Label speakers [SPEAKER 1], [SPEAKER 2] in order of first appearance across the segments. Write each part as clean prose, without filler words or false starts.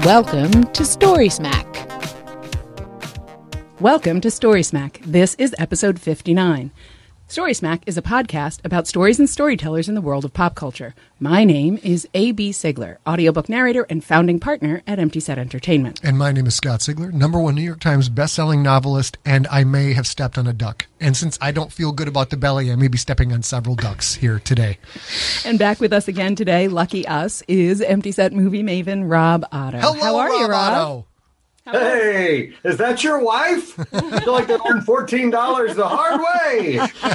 [SPEAKER 1] Welcome to Story Smack. Welcome to Story Smack. This is episode 59. Story Smack is a podcast about stories and storytellers in the world of pop culture. My name is A.B. Sigler, audiobook narrator and founding partner at Empty Set Entertainment.
[SPEAKER 2] And my name is Scott Sigler, #1 New York Times bestselling novelist, and I may have stepped on a duck. And since I don't feel good about the belly, I may be stepping on several ducks here today.
[SPEAKER 1] And back with us again today, lucky us, is Empty Set movie maven Rob Otto.
[SPEAKER 2] Hello,
[SPEAKER 1] How are you, Rob?
[SPEAKER 2] Otto.
[SPEAKER 3] Hey, is that your wife? I feel like they earned $14 the hard way.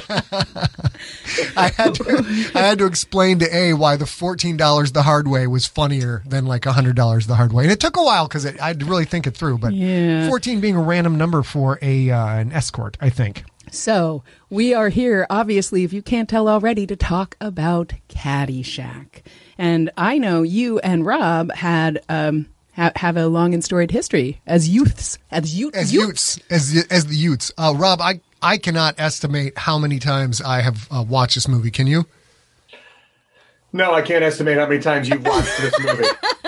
[SPEAKER 2] I had to explain to A why the $14 the hard way was funnier than like $100 the hard way. And it took a while because I had to really think it through. But 14 being a random number for an escort, I think.
[SPEAKER 1] So we are here, obviously, if you can't tell already, to talk about Caddyshack. And I know you and Rob had... have a long and storied history as youths. As the youths. Rob, I cannot estimate how many times I have watched this movie. Can you?
[SPEAKER 3] No, I can't estimate how many times you've watched this movie.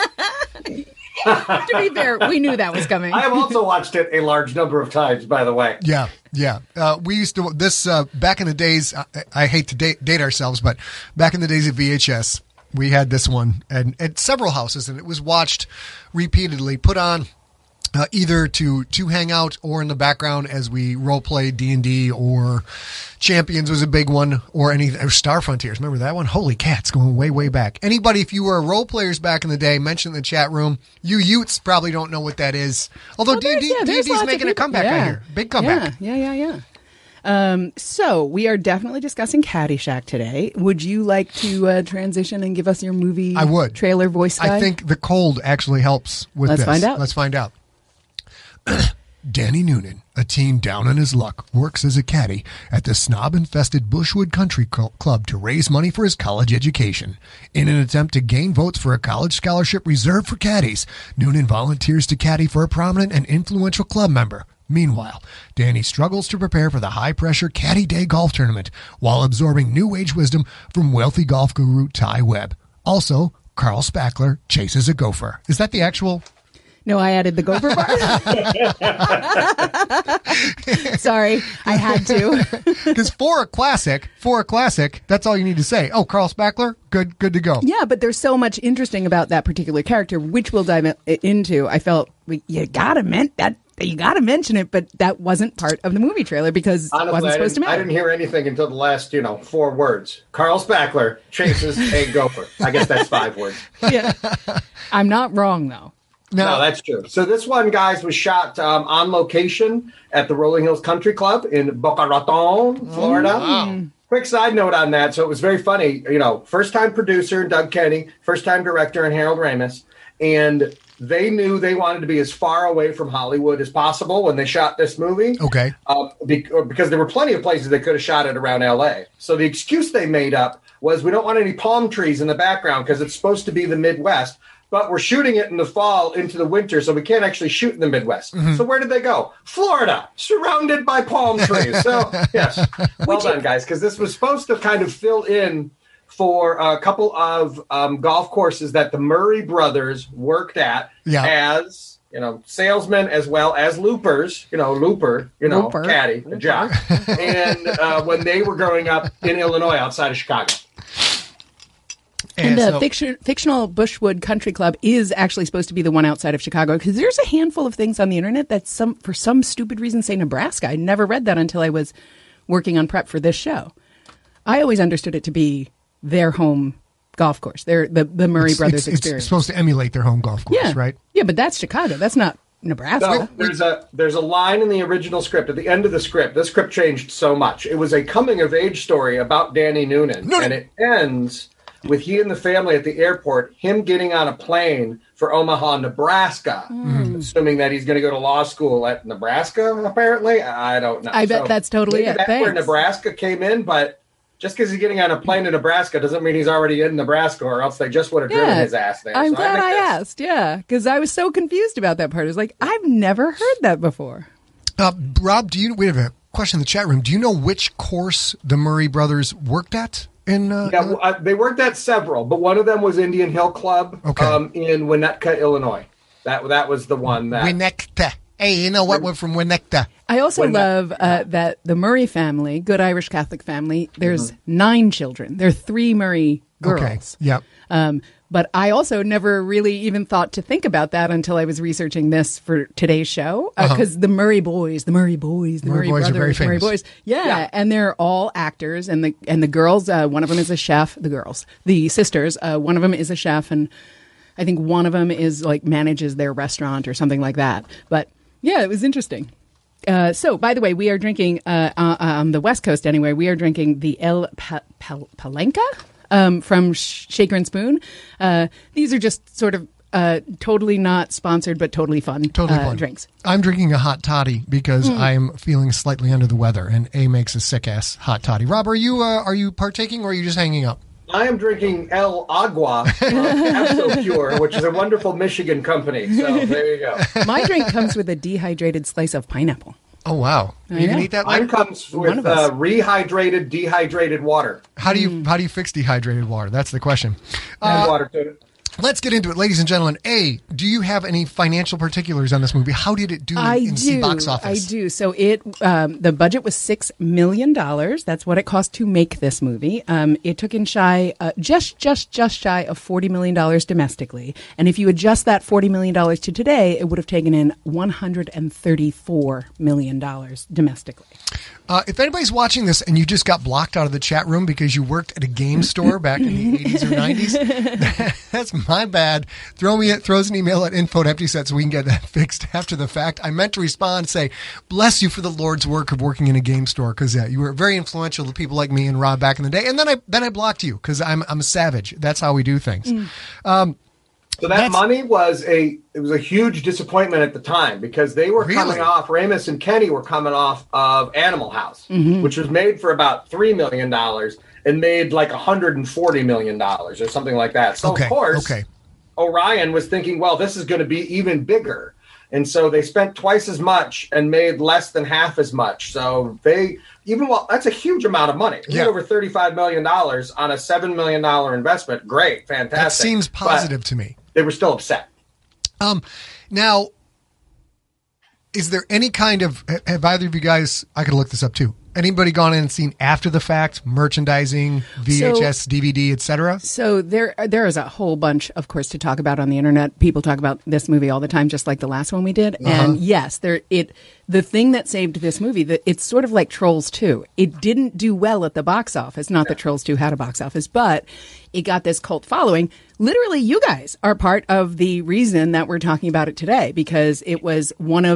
[SPEAKER 1] To be fair, we knew that was coming.
[SPEAKER 3] I have also watched it a large number of times, by the way.
[SPEAKER 2] Yeah. We used to, back in the days, I hate to date ourselves, but back in the days of VHS, we had this one at several houses, and it was watched repeatedly, put on either to hang out or in the background as we role played D&D, or Champions was a big one, or Star Frontiers. Remember that one? Holy cats, going way, way back. Anybody, if you were role players back in the day, mention in the chat room. You Utes probably don't know what that is. Although D&D's making a comeback, I hear. Big comeback.
[SPEAKER 1] Yeah. So we are definitely discussing Caddyshack today. Would you like to transition and give us your movie trailer voice guide?
[SPEAKER 2] I think the cold actually helps with this.
[SPEAKER 1] Let's
[SPEAKER 2] find out. Danny Noonan, a teen down on his luck, works as a caddy at the snob-infested Bushwood Country Club to raise money for his college education. In an attempt to gain votes for a college scholarship reserved for caddies, Noonan volunteers to caddy for a prominent and influential club member. Meanwhile, Danny struggles to prepare for the high-pressure Caddy Day golf tournament while absorbing new age wisdom from wealthy golf guru Ty Webb. Also, Carl Spackler chases a gopher. Is that the actual...
[SPEAKER 1] No, I added the gopher part. Sorry, I had to.
[SPEAKER 2] Because for a classic, that's all you need to say. Oh, Carl Spackler, good to go.
[SPEAKER 1] Yeah, but there's so much interesting about that particular character, which we'll dive into. I felt you gotta mention it, but that wasn't part of the movie trailer because
[SPEAKER 3] honestly,
[SPEAKER 1] it wasn't supposed to matter.
[SPEAKER 3] I didn't hear anything until the last, 4 words. Carl Spackler chases a gopher. I guess that's 5 words.
[SPEAKER 1] Yeah, I'm not wrong though.
[SPEAKER 3] No, that's true. So this one, guys, was shot on location at the Rolling Hills Country Club in Boca Raton, Florida. Wow. Quick side note on that. So it was very funny. First-time producer, Doug Kenny, first-time director, and Harold Ramis. And they knew they wanted to be as far away from Hollywood as possible when they shot this movie.
[SPEAKER 2] Okay.
[SPEAKER 3] Because there were plenty of places they could have shot it around L.A. So the excuse they made up was, we don't want any palm trees in the background because it's supposed to be the Midwest. But we're shooting it in the fall into the winter, so we can't actually shoot in the Midwest. Mm-hmm. So where did they go? Florida, surrounded by palm trees. So, yes, well done, guys, because this was supposed to kind of fill in for a couple of golf courses that the Murray brothers worked at as, salesmen as well as loopers, Looper. Caddy, a jock. And when they were growing up in Illinois outside of Chicago.
[SPEAKER 1] And the fictional Bushwood Country Club is actually supposed to be the one outside of Chicago, because there's a handful of things on the internet that for some stupid reason say Nebraska. I never read that until I was working on prep for this show. I always understood it to be their home golf course, the Murray Brothers experience.
[SPEAKER 2] It's supposed to emulate their home golf course, right?
[SPEAKER 1] Yeah, but that's Chicago. That's not Nebraska.
[SPEAKER 3] So there's a line in the original script. At the end of the script changed so much. It was a coming-of-age story about Danny Noonan. And it ends... with he and the family at the airport, him getting on a plane for Omaha, Nebraska, assuming that he's going to go to law school at Nebraska, apparently. I don't know.
[SPEAKER 1] I bet that's totally it.
[SPEAKER 3] That's where Nebraska came in, but just because he's getting on a plane to Nebraska doesn't mean he's already in Nebraska, or else they just would have driven his ass there.
[SPEAKER 1] I'm glad I asked, because I was so confused about that part. I was like, I've never heard that before.
[SPEAKER 2] Rob, we have a question in the chat room. Do you know which course the Murray brothers worked at?
[SPEAKER 3] They worked at several, but one of them was Indian Hill Club in Winnetka, Illinois. That was the one that.
[SPEAKER 2] Winnecta. Hey, you know what? We're from Winnecta.
[SPEAKER 1] I also love that the Murray family, good Irish Catholic family, there's 9 children. There are 3 Murray girls.
[SPEAKER 2] Okay. Yep.
[SPEAKER 1] But I also never really even thought to think about that until I was researching this for today's show. Because the Murray boys, the Murray brothers,
[SPEAKER 2] are very famous.
[SPEAKER 1] Murray boys. Yeah. And they're all actors. And the girls, one of them is a chef. The sisters, one of them is a chef. And I think one of them is like manages their restaurant or something like that. But yeah, it was interesting. So, by the way, we are drinking, on the West Coast anyway, we are drinking the El Palenca from Shaker and Spoon. These are just sort of totally not sponsored, but totally fun drinks.
[SPEAKER 2] I'm drinking a hot toddy because I'm feeling slightly under the weather, and A makes a sick-ass hot toddy. Rob, are you partaking, or are you just hanging up?
[SPEAKER 3] I am drinking El Agua Abso Pure, which is a wonderful Michigan company. So there you go.
[SPEAKER 1] My drink comes with a dehydrated slice of pineapple.
[SPEAKER 2] Oh, wow. You can eat that?
[SPEAKER 3] Mine comes with rehydrated, dehydrated water.
[SPEAKER 2] How do you fix dehydrated water? That's the question.
[SPEAKER 3] Add water to it.
[SPEAKER 2] Let's get into it, ladies and gentlemen. A, do you have any financial particulars on this movie? How did it do in box office?
[SPEAKER 1] I do. So the budget was $6 million. That's what it cost to make this movie. It took in just shy of $40 million domestically. And if you adjust that $40 million to today, it would have taken in $134 million domestically.
[SPEAKER 2] If anybody's watching this and you just got blocked out of the chat room because you worked at a game store back in the 80s or 90s, that's my bad. Throws an email at info@emptyset so we can get that fixed after the fact. I meant to respond and say, bless you for the Lord's work of working in a game store, because you were very influential to people like me and Rob back in the day. And then I blocked you because I'm a savage. That's how we do things.
[SPEAKER 3] So that money was a huge disappointment at the time, because they were coming off, Ramis and Kenny were coming off of Animal House, which was made for about $3 million and made like $140 million or something like that. So, of course, Orion was thinking, well, this is going to be even bigger. And so they spent twice as much and made less than half as much. So that's a huge amount of money. Over $35 million on a $7 million investment. Great. Fantastic.
[SPEAKER 2] That seems positive to me.
[SPEAKER 3] They were still upset.
[SPEAKER 2] Now, is there any kind of, have either of you guys, I could look this up too, anybody gone in and seen after the fact merchandising, VHS, DVD, etc.? So
[SPEAKER 1] there is a whole bunch, of course, to talk about on the internet. People talk about this movie all the time, just like the last one we did. And yes, the thing that saved this movie, it's sort of like Trolls 2. It didn't do well at the box office. Not that Trolls 2 had a box office, but it got this cult following. Literally, you guys are part of the reason that we're talking about it today, because it was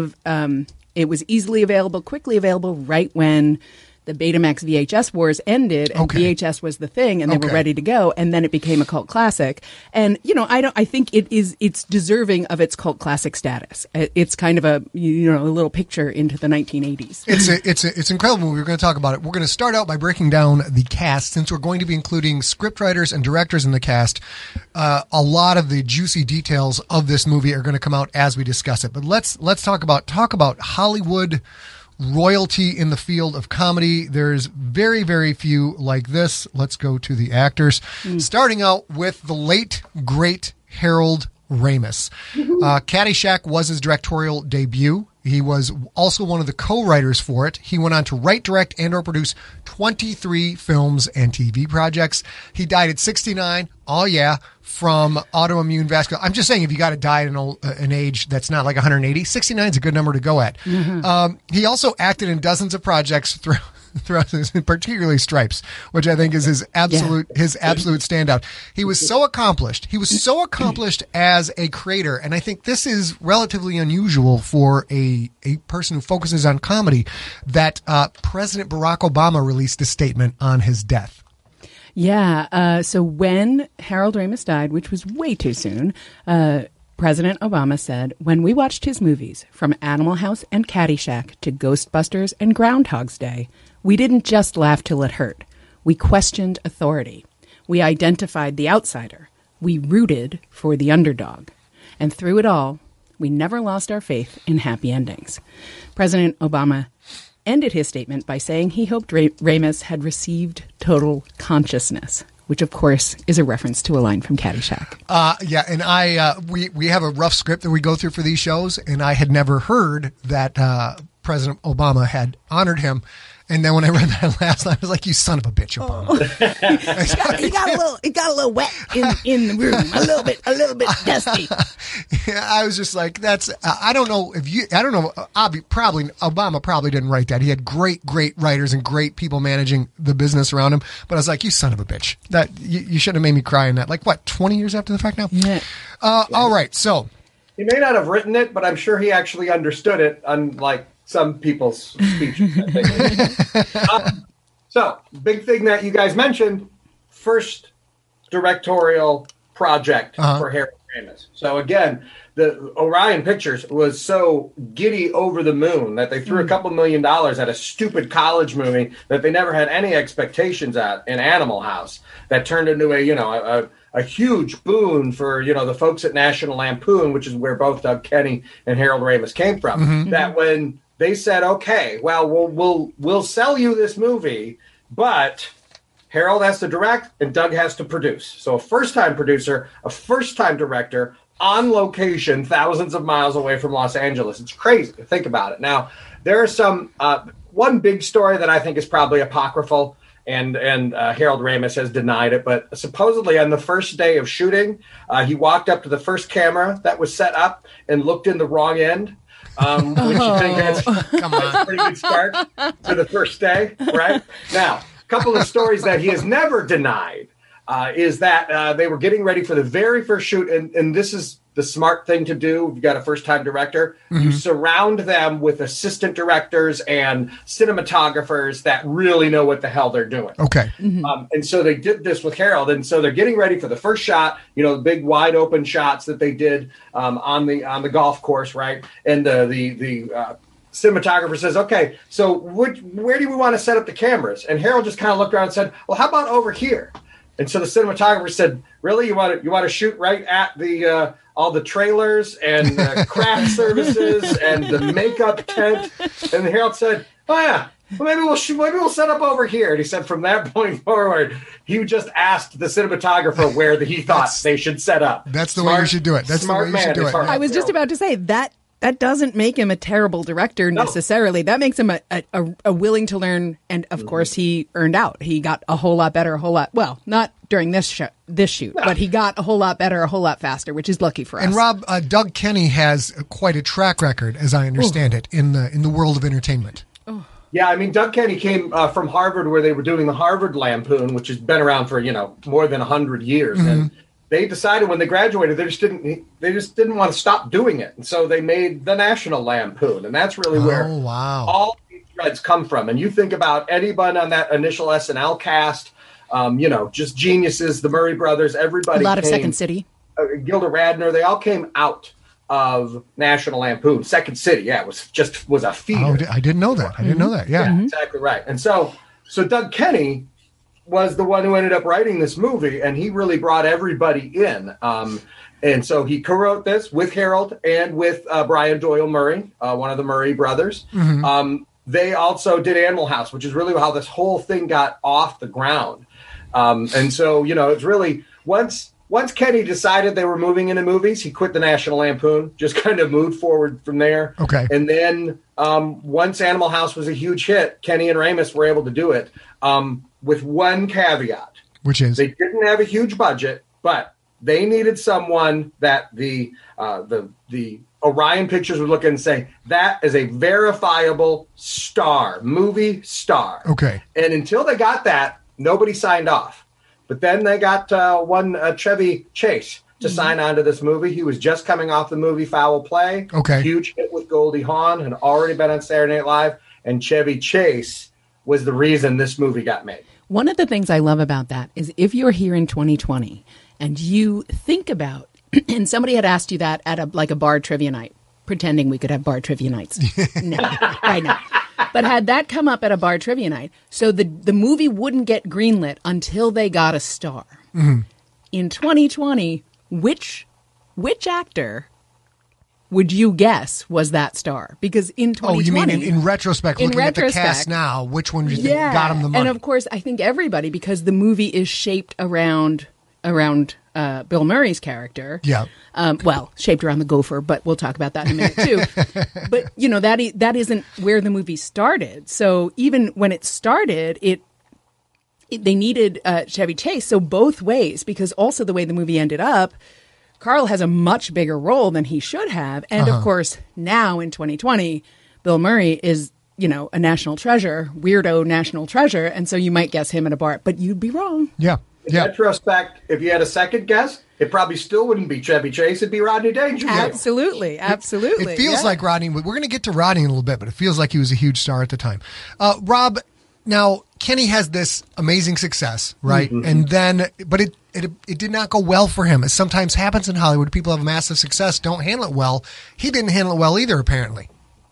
[SPEAKER 1] it was easily available, quickly available, right when the Betamax VHS wars ended, and VHS was the thing, and they were ready to go, and then it became a cult classic. And I think it's deserving of its cult classic status. It's kind of a little picture into the 1980s.
[SPEAKER 2] It's incredible movie. We're going to talk about it. We're going to start out by breaking down the cast, since we're going to be including scriptwriters and directors in the cast. A lot of the juicy details of this movie are going to come out as we discuss it. But let's talk about Hollywood royalty in the field of comedy. There's very, very few like this. Let's go to the actors. Starting out with the late, great Harold Ramis. Caddyshack was his directorial debut. He was also one of the co-writers for it. He went on to write, direct, and or produce 23 films and TV projects. He died at 69. Oh, yeah. From autoimmune vascular. I'm just saying, if you got to die at an age that's not like 180, 69 is a good number to go at. He also acted in dozens of projects throughout particularly Stripes, which I think is his absolute standout. He was so accomplished. He was so accomplished as a creator, and I think this is relatively unusual for a person who focuses on comedy, that President Barack Obama released a statement on his death.
[SPEAKER 1] Yeah. So when Harold Ramis died, which was way too soon, President Obama said, "When we watched his movies, from Animal House and Caddyshack to Ghostbusters and Groundhog's Day, we didn't just laugh till it hurt. We questioned authority. We identified the outsider. We rooted for the underdog. And through it all, we never lost our faith in happy endings." President Obama ended his statement by saying he hoped Ramis had received total consciousness, which of course is a reference to a line from Caddyshack.
[SPEAKER 2] Yeah, and we have a rough script that we go through for these shows, and I had never heard that President Obama had honored him. And then when I read that last line, I was like, "You son of a bitch, Obama!"
[SPEAKER 1] It got a little wet in the room, a little bit dusty.
[SPEAKER 2] Yeah, I was just like, "That's." I don't know. Obama probably didn't write that. He had great writers and great people managing the business around him. But I was like, "You son of a bitch! That you should have made me cry in that." Like what? 20 years after the fact now.
[SPEAKER 1] Yeah.
[SPEAKER 2] All right. So
[SPEAKER 3] he may not have written it, but I'm sure he actually understood it. Unlike some people's speeches. So, big thing that you guys mentioned, first directorial project for Harold Ramis. So, again, the Orion Pictures was so giddy over the moon that they threw a couple $1 million at a stupid college movie that they never had any expectations at in Animal House that turned into a huge boon for, the folks at National Lampoon, which is where both Doug Kenny and Harold Ramis came from. That when they said, okay, well, we'll sell you this movie, but Harold has to direct and Doug has to produce. So a first-time producer, a first-time director on location, thousands of miles away from Los Angeles. It's crazy to think about it. Now, there are some one big story that I think is probably apocryphal, and Harold Ramis has denied it, but supposedly on the first day of shooting, he walked up to the first camera that was set up and looked in the wrong end. Which you think that's a pretty good start to the first day, right? Now, a couple of stories that he has never denied is that they were getting ready for the very first shoot, and this is the smart thing to do. If you've got a first-time director, you surround them with assistant directors and cinematographers that really know what the hell they're doing.
[SPEAKER 2] Okay.
[SPEAKER 3] And so they did this with Harold, and so they're getting ready for the first shot, the big wide-open shots that they did on the golf course, right? And the cinematographer says, okay, so where do we want to set up the cameras? And Harold just kind of looked around and said, well, how about over here? And so the cinematographer said, really, you want to shoot right at the all the trailers and craft services and the makeup tent? And Harold said, oh yeah, well, maybe we'll set up over here. And he said from that point forward, he just asked the cinematographer where he thought they should set up.
[SPEAKER 2] That's the way you should do it. That's the way you should do it.
[SPEAKER 1] I was just about to say that. That doesn't make him a terrible director necessarily. That makes him a willing to learn, and of course he earned out. He got a whole lot better, well, not during this shoot, but he got a whole lot better, a whole lot faster, which is lucky for us.
[SPEAKER 2] And Rob, Doug Kenny has quite a track record, as I understand it, in the world of entertainment.
[SPEAKER 3] Yeah, I mean, Doug Kenny came from Harvard, where they were doing the Harvard Lampoon, which has been around for more than 100 years, and they decided when they graduated they just didn't want to stop doing it, and so they made the National Lampoon, and that's really where all these threads come from. And you think about anyone on that initial SNL cast, just geniuses, the Murray brothers, everybody.
[SPEAKER 1] A lot of Second City,
[SPEAKER 3] Gilda Radner, they all came out of National Lampoon. Second City, yeah, was a feeder.
[SPEAKER 2] Oh, I didn't know that. I didn't know that. Yeah,
[SPEAKER 3] exactly right. And so Doug Kenny was the one who ended up writing this movie, and he really brought everybody in. And so he co-wrote this with Harold and with Brian Doyle Murray, one of the Murray brothers. They also did Animal House, which is really how this whole thing got off the ground. And so, it's really once Kenny decided they were moving into movies, he quit the National Lampoon, just kind of moved forward from there.
[SPEAKER 2] Okay.
[SPEAKER 3] And then once Animal House was a huge hit, Kenny and Ramis were able to do it. With one caveat,
[SPEAKER 2] which is
[SPEAKER 3] they didn't have a huge budget, but they needed someone that the Orion Pictures would look at and say, that is a verifiable movie star.
[SPEAKER 2] Okay.
[SPEAKER 3] And until they got that, nobody signed off. But then they got Chevy Chase to sign on to this movie. He was just coming off the movie Foul Play.
[SPEAKER 2] Okay.
[SPEAKER 3] Huge hit with Goldie Hawn, had already been on Saturday Night Live, and Chevy Chase was the reason this movie got made.
[SPEAKER 1] One of the things I love about that is if you're here in 2020 and you think about, and somebody had asked you that at a bar trivia night, pretending we could have bar trivia nights. No, I know. But had that come up at a bar trivia night, so the movie wouldn't get greenlit until they got a star. In 2020, which actor would you guess was that star? Because in 2020...
[SPEAKER 2] Oh, you mean in retrospect, looking at the cast now, which one do you think got him the money?
[SPEAKER 1] And of course, I think everybody, because the movie is shaped around Bill Murray's character.
[SPEAKER 2] Yeah.
[SPEAKER 1] Well, shaped around the gopher, but we'll talk about that in a minute too. But, you know, that isn't where the movie started. So even when it started, they needed Chevy Chase. So both ways, because also the way the movie ended up, Carl has a much bigger role than he should have. And of course, now in 2020, Bill Murray is, you know, a national treasure, weirdo national treasure. And so you might guess him at a bar, but you'd be wrong.
[SPEAKER 2] Yeah.
[SPEAKER 3] In retrospect, if you had a second guess, it probably still wouldn't be Chevy Chase. It'd be Rodney Dangerfield.
[SPEAKER 1] Absolutely. Absolutely.
[SPEAKER 2] It feels like Rodney, we're going to get to Rodney in a little bit, but it feels like he was a huge star at the time. Rob, now Kenny has this amazing success, right? Mm-hmm. And then, but it did not go well for him. As sometimes happens in Hollywood, people have massive success, don't handle it well. He didn't handle it well either, apparently.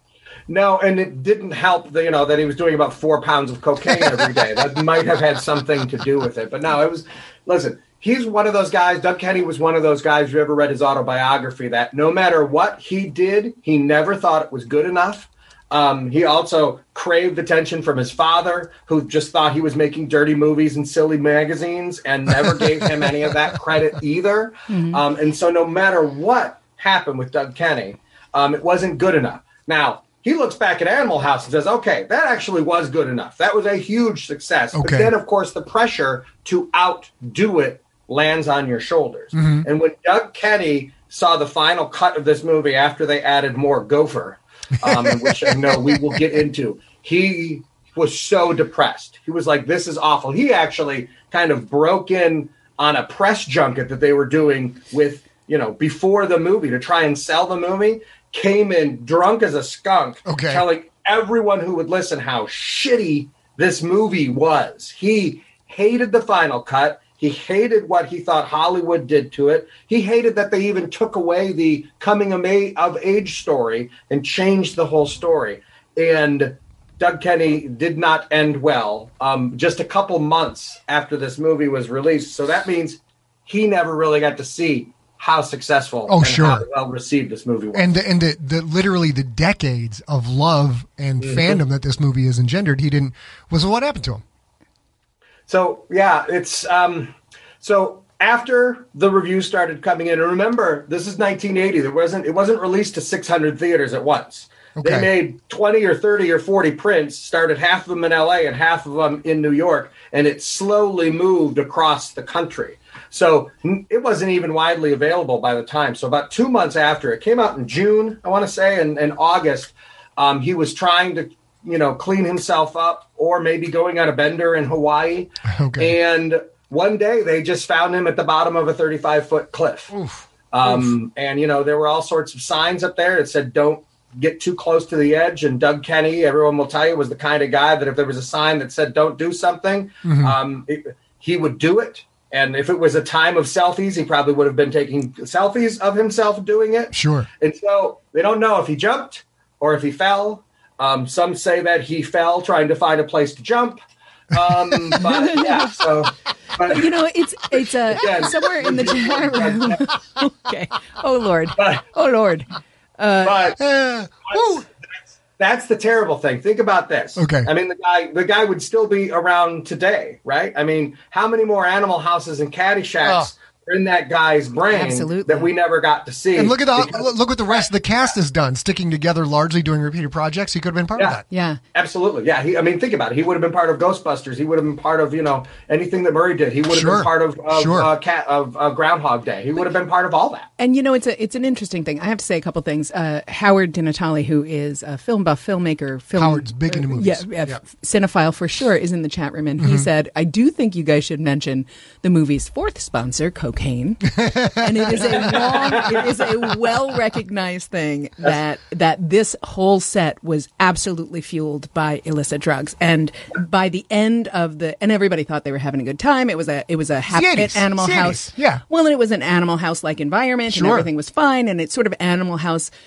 [SPEAKER 3] No, and it didn't help that, you know, that he was doing about 4 pounds of cocaine every day. That might have had something to do with it. But no, it was, listen, he's one of those guys, Doug Kenny was one of those guys, if you ever read his autobiography, that no matter what he did, he never thought it was good enough. He also craved attention from his father, who just thought he was making dirty movies and silly magazines and never gave him any of that credit either. Mm-hmm. And so no matter what happened with Doug Kenny, it wasn't good enough. Now, he looks back at Animal House and says, okay, that actually was good enough. That was a huge success. Okay. But then, of course, the pressure to outdo it lands on your shoulders. Mm-hmm. And when Doug Kenny saw the final cut of this movie after they added more gopher, which I know we will get into, he was so depressed. He was like, this is awful. He actually kind of broke in on a press junket that they were doing with, you know, before the movie to try and sell the movie. Came in drunk as a skunk, telling everyone who would listen how shitty this movie was. He hated the final cut. He hated what he thought Hollywood did to it. He hated that they even took away the coming of age story and changed the whole story. And Doug Kenny did not end well, just a couple months after this movie was released. So that means he never really got to see how successful how well received this movie was.
[SPEAKER 2] And the literally the decades of love and fandom that this movie has engendered, what happened to him?
[SPEAKER 3] So, yeah, it's so after the reviews started coming in, and remember, this is 1980. It wasn't released to 600 theaters at once. Okay. They made 20 or 30 or 40 prints, started half of them in LA and half of them in New York, and it slowly moved across the country. So it wasn't even widely available by the time. So about 2 months after, it came out in June, I want to say, and in August, he was trying to, you know, clean himself up or maybe going on a bender in Hawaii. Okay. And one day they just found him at the bottom of a 35-foot cliff. Oof. And, you know, there were all sorts of signs up there that said, don't get too close to the edge. And Doug Kenny, everyone will tell you, was the kind of guy that if there was a sign that said, don't do something, he would do it. And if it was a time of selfies, he probably would have been taking selfies of himself doing it.
[SPEAKER 2] Sure.
[SPEAKER 3] And so they don't know if he jumped or if he fell. Some say that he fell trying to find a place to jump. But yeah, so. But,
[SPEAKER 1] you know, it's again, somewhere in the chat room. Okay. Oh, Lord.
[SPEAKER 3] That's the terrible thing. Think about this.
[SPEAKER 2] Okay.
[SPEAKER 3] I mean, the guy would still be around today, right? I mean, how many more Animal Houses and Caddyshacks are in that guy's brain that we never got to see?
[SPEAKER 2] And look what the rest of the cast has done, sticking together, largely doing repeated projects. He could have been part of that.
[SPEAKER 1] Yeah,
[SPEAKER 3] absolutely. Yeah, think about it. He would have been part of Ghostbusters. He would have been part of, you know, anything that Murray did. He would have been part of Groundhog Day. He would have been part of all that.
[SPEAKER 1] And you know, it's an interesting thing. I have to say a couple things. Howard DiNatale, who is a film buff filmmaker,
[SPEAKER 2] Howard's big into movies,
[SPEAKER 1] cinephile for sure, is in the chat room, and he said, "I do think you guys should mention the movie's fourth sponsor, cocaine." And it is a well-recognized thing that this whole set was absolutely fueled by illicit drugs. And by the end of and everybody thought they were having a good time. It was a happy Animal House.
[SPEAKER 2] Yeah.
[SPEAKER 1] Well, and it was an Animal House-like environment, and everything was fine. And it's sort of Animal House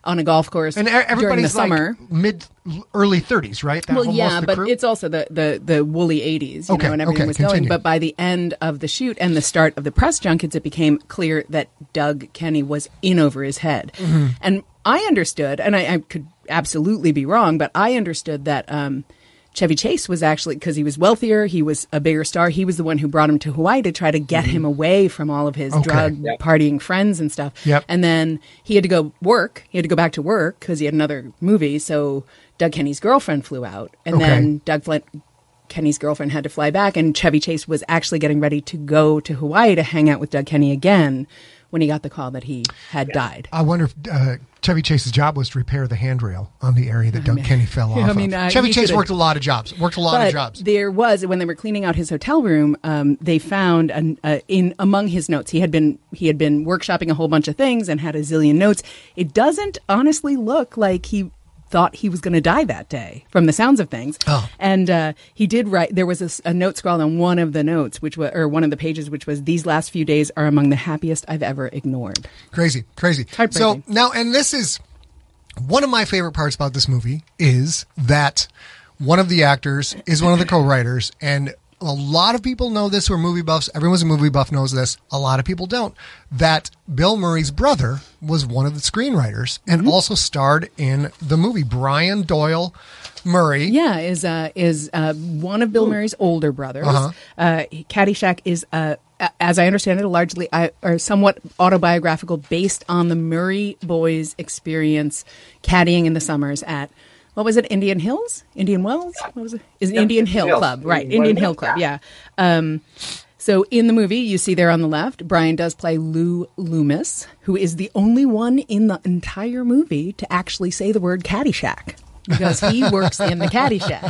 [SPEAKER 1] on a golf course
[SPEAKER 2] And
[SPEAKER 1] during the
[SPEAKER 2] everybody's
[SPEAKER 1] summer.
[SPEAKER 2] like early 30s, right? That
[SPEAKER 1] Well,
[SPEAKER 2] whole-
[SPEAKER 1] yeah,
[SPEAKER 2] most of the
[SPEAKER 1] but
[SPEAKER 2] crew?
[SPEAKER 1] it's also the woolly 80s,
[SPEAKER 2] Okay,
[SPEAKER 1] and everything
[SPEAKER 2] okay,
[SPEAKER 1] was going.
[SPEAKER 2] continue.
[SPEAKER 1] But by the end of the shoot and the start of the press junkets, it became clear that Doug Kenny was in over his head.
[SPEAKER 2] Mm-hmm.
[SPEAKER 1] And I understood, and I could absolutely be wrong, but I understood that Chevy Chase was actually, because he was wealthier, he was a bigger star, he was the one who brought him to Hawaii to try to get him away from all of his
[SPEAKER 2] Mm-hmm. Okay.
[SPEAKER 1] drug partying friends and stuff.
[SPEAKER 2] Yep.
[SPEAKER 1] And then he had to go work. He had to go back to work because he had another movie. So Doug Kenny's girlfriend flew out. And
[SPEAKER 2] Okay.
[SPEAKER 1] then Kenny's girlfriend had to fly back. And Chevy Chase was actually getting ready to go to Hawaii to hang out with Doug Kenny again when he got the call that he had died.
[SPEAKER 2] I wonder if Chevy Chase's job was to repair the handrail on the area that Doug Kenny fell off
[SPEAKER 1] I mean,
[SPEAKER 2] of. Chevy
[SPEAKER 1] he
[SPEAKER 2] Chase
[SPEAKER 1] could've-
[SPEAKER 2] worked a lot of jobs.
[SPEAKER 1] But there was, when they were cleaning out his hotel room, they found in among his notes, he had been workshopping a whole bunch of things and had a zillion notes. It doesn't honestly look like he thought he was going to die that day from the sounds of things.
[SPEAKER 2] Oh.
[SPEAKER 1] And he did write, there was a note scrawled on one of the notes, or one of the pages, which was, "These last few days are among the happiest I've ever ignored."
[SPEAKER 2] Crazy.
[SPEAKER 1] Heartbreaking.
[SPEAKER 2] So now, and this is one of my favorite parts about this movie is that one of the actors is one of the co-writers, and a lot of people know this who are movie buffs. Everyone's a movie buff knows this. A lot of people don't. That Bill Murray's brother was one of the screenwriters and also starred in the movie. Brian Doyle Murray.
[SPEAKER 1] Yeah, is one of Bill Murray's older brothers. Caddyshack is, as I understand it, largely or somewhat autobiographical, based on the Murray boys' experience caddying in the summers at, what was it, Indian Hills? Indian Wells? What was it? Is
[SPEAKER 3] Yeah,
[SPEAKER 1] Indian Hill
[SPEAKER 3] Hills.
[SPEAKER 1] Club, right? Indian Hill Club, yeah. So in the movie, you see there on the left, Brian does play Lou Loomis, who is the only one in the entire movie to actually say the word Caddyshack, because he works in the Caddyshack.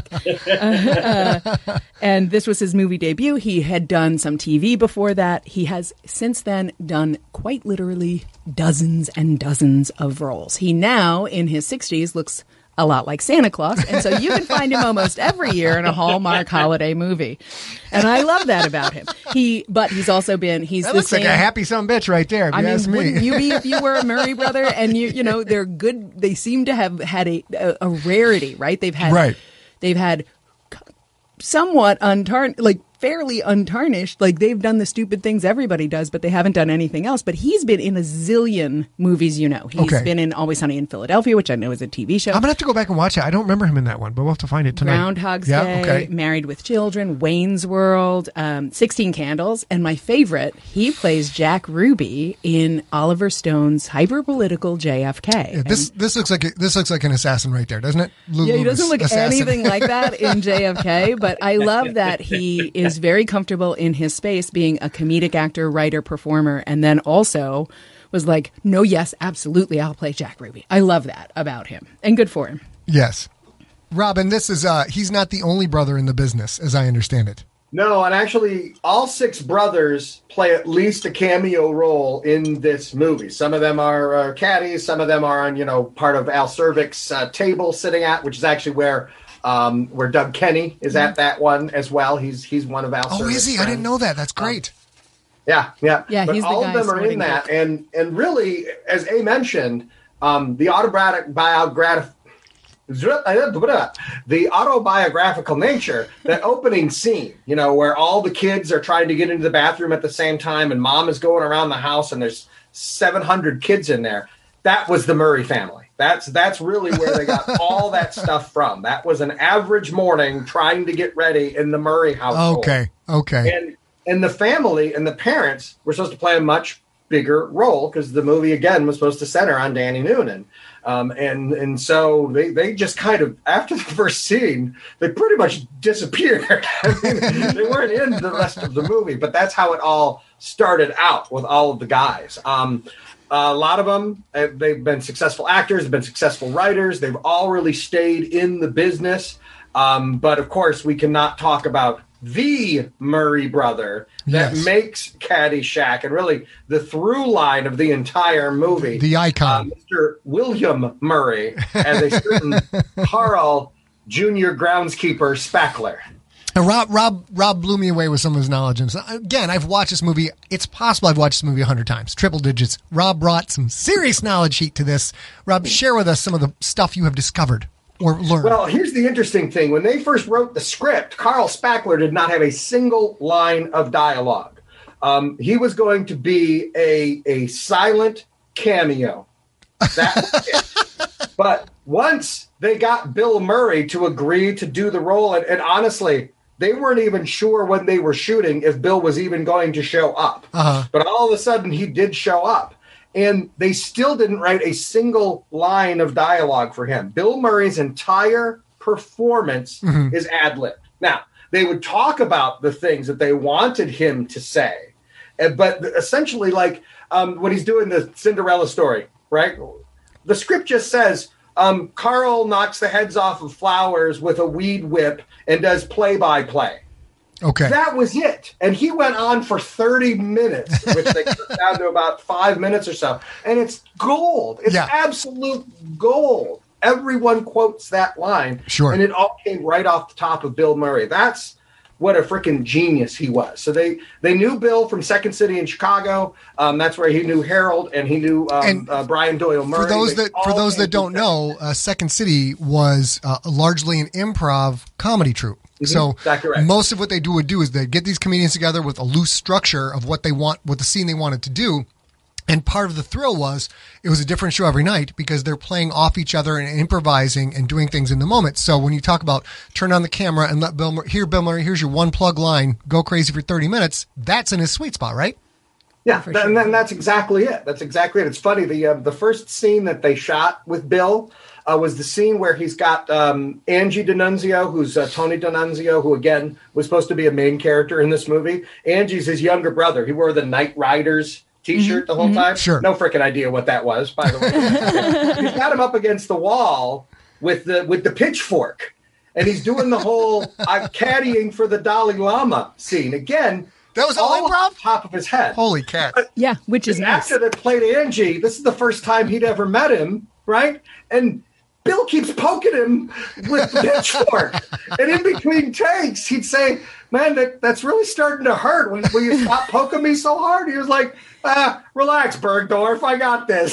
[SPEAKER 1] And this was his movie debut. He had done some TV before that. He has since then done quite literally dozens and dozens of roles. He now, in his 60s, looks a lot like Santa Claus, and so you can find him almost every year in a Hallmark holiday movie, and I love that about him. But he's also been
[SPEAKER 2] That
[SPEAKER 1] the
[SPEAKER 2] looks
[SPEAKER 1] same.
[SPEAKER 2] like a happy son bitch right there. If
[SPEAKER 1] I
[SPEAKER 2] you
[SPEAKER 1] mean,
[SPEAKER 2] ask me.
[SPEAKER 1] wouldn't you be if you were a Murray brother? And you know they're good. They seem to have had a rarity, right? They've had somewhat untarnished, like fairly untarnished. Like they've done the stupid things everybody does, but they haven't done anything else. But he's been in a zillion movies, you know. He's
[SPEAKER 2] Okay.
[SPEAKER 1] been in Always Sunny in Philadelphia, which I know is a TV show.
[SPEAKER 2] I'm gonna have to go back and watch it. I don't remember him in that one, but we'll have to find it tonight.
[SPEAKER 1] Groundhog's
[SPEAKER 2] Yeah,
[SPEAKER 1] Day,
[SPEAKER 2] okay.
[SPEAKER 1] Married with Children, Wayne's World, 16 Candles, and my favorite, he plays Jack Ruby in Oliver Stone's hyper-political JFK.
[SPEAKER 2] Yeah, this looks like an assassin right there, doesn't it? Lou
[SPEAKER 1] Yeah, he
[SPEAKER 2] Loomis,
[SPEAKER 1] doesn't look
[SPEAKER 2] assassin.
[SPEAKER 1] anything like that in JFK, but I love that he is very comfortable in his space being a comedic actor, writer, performer, and then also was like, no, yes, absolutely, I'll play Jack Ruby. I love that about him, and good for him.
[SPEAKER 2] Yes, Robin. This is he's not the only brother in the business, as I understand it.
[SPEAKER 3] No, and actually, all six brothers play at least a cameo role in this movie. Some of them are caddies. Some of them are on, part of Al Cervik's table sitting at, which is actually where Doug Kenny is at that one as well. He's one of Al.
[SPEAKER 2] Oh,
[SPEAKER 3] Cervik's
[SPEAKER 2] is he? I
[SPEAKER 3] friends.
[SPEAKER 2] didn't know that. That's great.
[SPEAKER 3] Yeah.
[SPEAKER 1] Yeah,
[SPEAKER 3] But
[SPEAKER 1] he's the
[SPEAKER 3] all
[SPEAKER 1] guy
[SPEAKER 3] of them are
[SPEAKER 1] snorting
[SPEAKER 3] in that, and really, as A mentioned, the autobiographical nature, that opening scene, where all the kids are trying to get into the bathroom at the same time, and mom is going around the house, and there's 700 kids in there. That was the Murray family. That's really where they got all that stuff from. That was an average morning trying to get ready in the Murray household.
[SPEAKER 2] Okay.
[SPEAKER 3] And the family and the parents were supposed to play a much bigger role because the movie, again, was supposed to center on Danny Noonan. And so they just kind of, after the first scene, they pretty much disappeared. I mean, they weren't in the rest of the movie, but that's how it all started out with all of the guys. A lot of them, they've been successful actors, they've been successful writers. They've all really stayed in the business. But of course, we cannot talk about the Murray brother that makes Caddyshack and really the through line of the entire movie.
[SPEAKER 2] The icon.
[SPEAKER 3] Mr. William Murray as a certain Harl Jr. groundskeeper Spackler.
[SPEAKER 2] And Rob blew me away with some of his knowledge. And so, again, I've watched this movie. It's possible I've watched this movie 100 times, triple digits. Rob brought some serious knowledge heat to this. Rob, share with us some of the stuff you have discovered or learned.
[SPEAKER 3] Well, here's the interesting thing. When they first wrote the script, Carl Spackler did not have a single line of dialogue. He was going to be a silent cameo. That was it. But once they got Bill Murray to agree to do the role, and honestly, they weren't even sure when they were shooting if Bill was even going to show up. But all of a sudden, he did show up. And they still didn't write a single line of dialogue for him. Bill Murray's entire performance is ad-libbed. Now, they would talk about the things that they wanted him to say. But essentially, like when he's doing the Cinderella story, right? The script just says, Carl knocks the heads off of flowers with a weed whip and does play-by-play.
[SPEAKER 2] Okay.
[SPEAKER 3] That was it. And he went on for 30 minutes, which they cut down to about 5 minutes or so. And it's gold. It's absolute gold. Everyone quotes that line.
[SPEAKER 2] Sure.
[SPEAKER 3] And it all came right off the top of Bill Murray. That's what a freaking genius he was. So they knew Bill from Second City in Chicago. That's where he knew Harold, and he knew Brian Doyle Murray.
[SPEAKER 2] For those that don't know, Second City was largely an improv comedy troupe. So
[SPEAKER 3] exactly right.
[SPEAKER 2] Most of what they would do is they get these comedians together with a loose structure of what they want, what the scene they wanted to do. And part of the thrill was it was a different show every night because they're playing off each other and improvising and doing things in the moment. So when you talk about turn on the camera and let Bill Murray, here's your one plug line, go crazy for 30 minutes, that's in his sweet spot, right?
[SPEAKER 3] Yeah, and then that's exactly it. That's exactly it. It's funny. The first scene that they shot with Bill was the scene where he's got Angie D'Annunzio, who's Tony D'Annunzio, who, again, was supposed to be a main character in this movie. Angie's his younger brother. He wore the Knight Riders T-shirt the whole time.
[SPEAKER 2] Sure.
[SPEAKER 3] No freaking idea what that was, by the way. He's got him up against the wall with the pitchfork, and he's doing the whole caddying for the Dalai Lama scene. Again,
[SPEAKER 2] that was all improv?
[SPEAKER 3] On top of his head.
[SPEAKER 2] Holy cat.
[SPEAKER 1] Yeah, which is nice.
[SPEAKER 3] Actor that played Angie, this is the first time he'd ever met him, right? And Bill keeps poking him with the pitchfork. And in between takes, he'd say, man, that's really starting to hurt. Will you stop poking me so hard? He was like, relax, Bergdorf. I got this.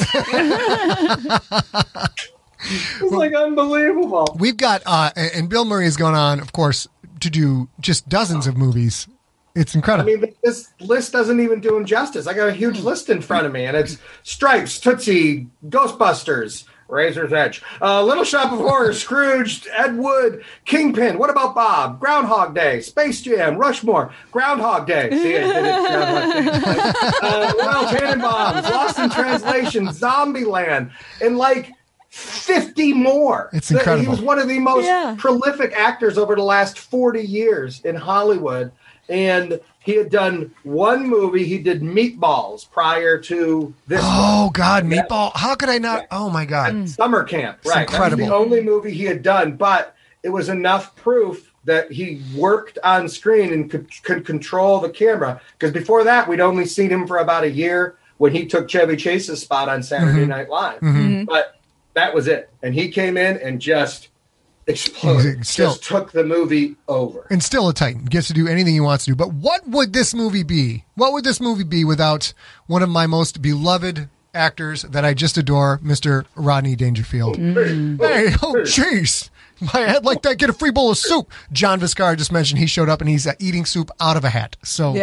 [SPEAKER 3] It's like unbelievable.
[SPEAKER 2] We've got, and Bill Murray has gone on, of course, to do just dozens of movies. It's incredible.
[SPEAKER 3] I mean, this list doesn't even do him justice. I got a huge list in front of me, and it's Stripes, Tootsie, Ghostbusters, Razor's Edge, Little Shop of Horrors, Scrooge, Ed Wood, Kingpin, What About Bob, Groundhog Day, Space Jam, Rushmore, Groundhog Day. See, I did it. Royal Tenenbaums, Lost in Translation, Zombieland, and like 50 more.
[SPEAKER 2] It's incredible.
[SPEAKER 3] He was one of the most prolific actors over the last 40 years in Hollywood. And he had done one movie. He did Meatballs prior to this.
[SPEAKER 2] Oh, God, Meatball. How could I not? Oh, my God.
[SPEAKER 3] Summer Camp.
[SPEAKER 2] It's incredible.
[SPEAKER 3] That was the only movie he had done, but it was enough proof that he worked on screen and could control the camera. Because before that, we'd only seen him for about a year when he took Chevy Chase's spot on Saturday Night Live. But that was it. And he came in and just exploded. Just took the movie over.
[SPEAKER 2] And still a Titan. Gets to do anything he wants to do. But what would this movie be? What would this movie be without one of my most beloved actors that I just adore, Mr. Rodney Dangerfield? Hey, oh, jeez. I'd like to get a free bowl of soup. John Viscar just mentioned he showed up and he's eating soup out of a hat. So,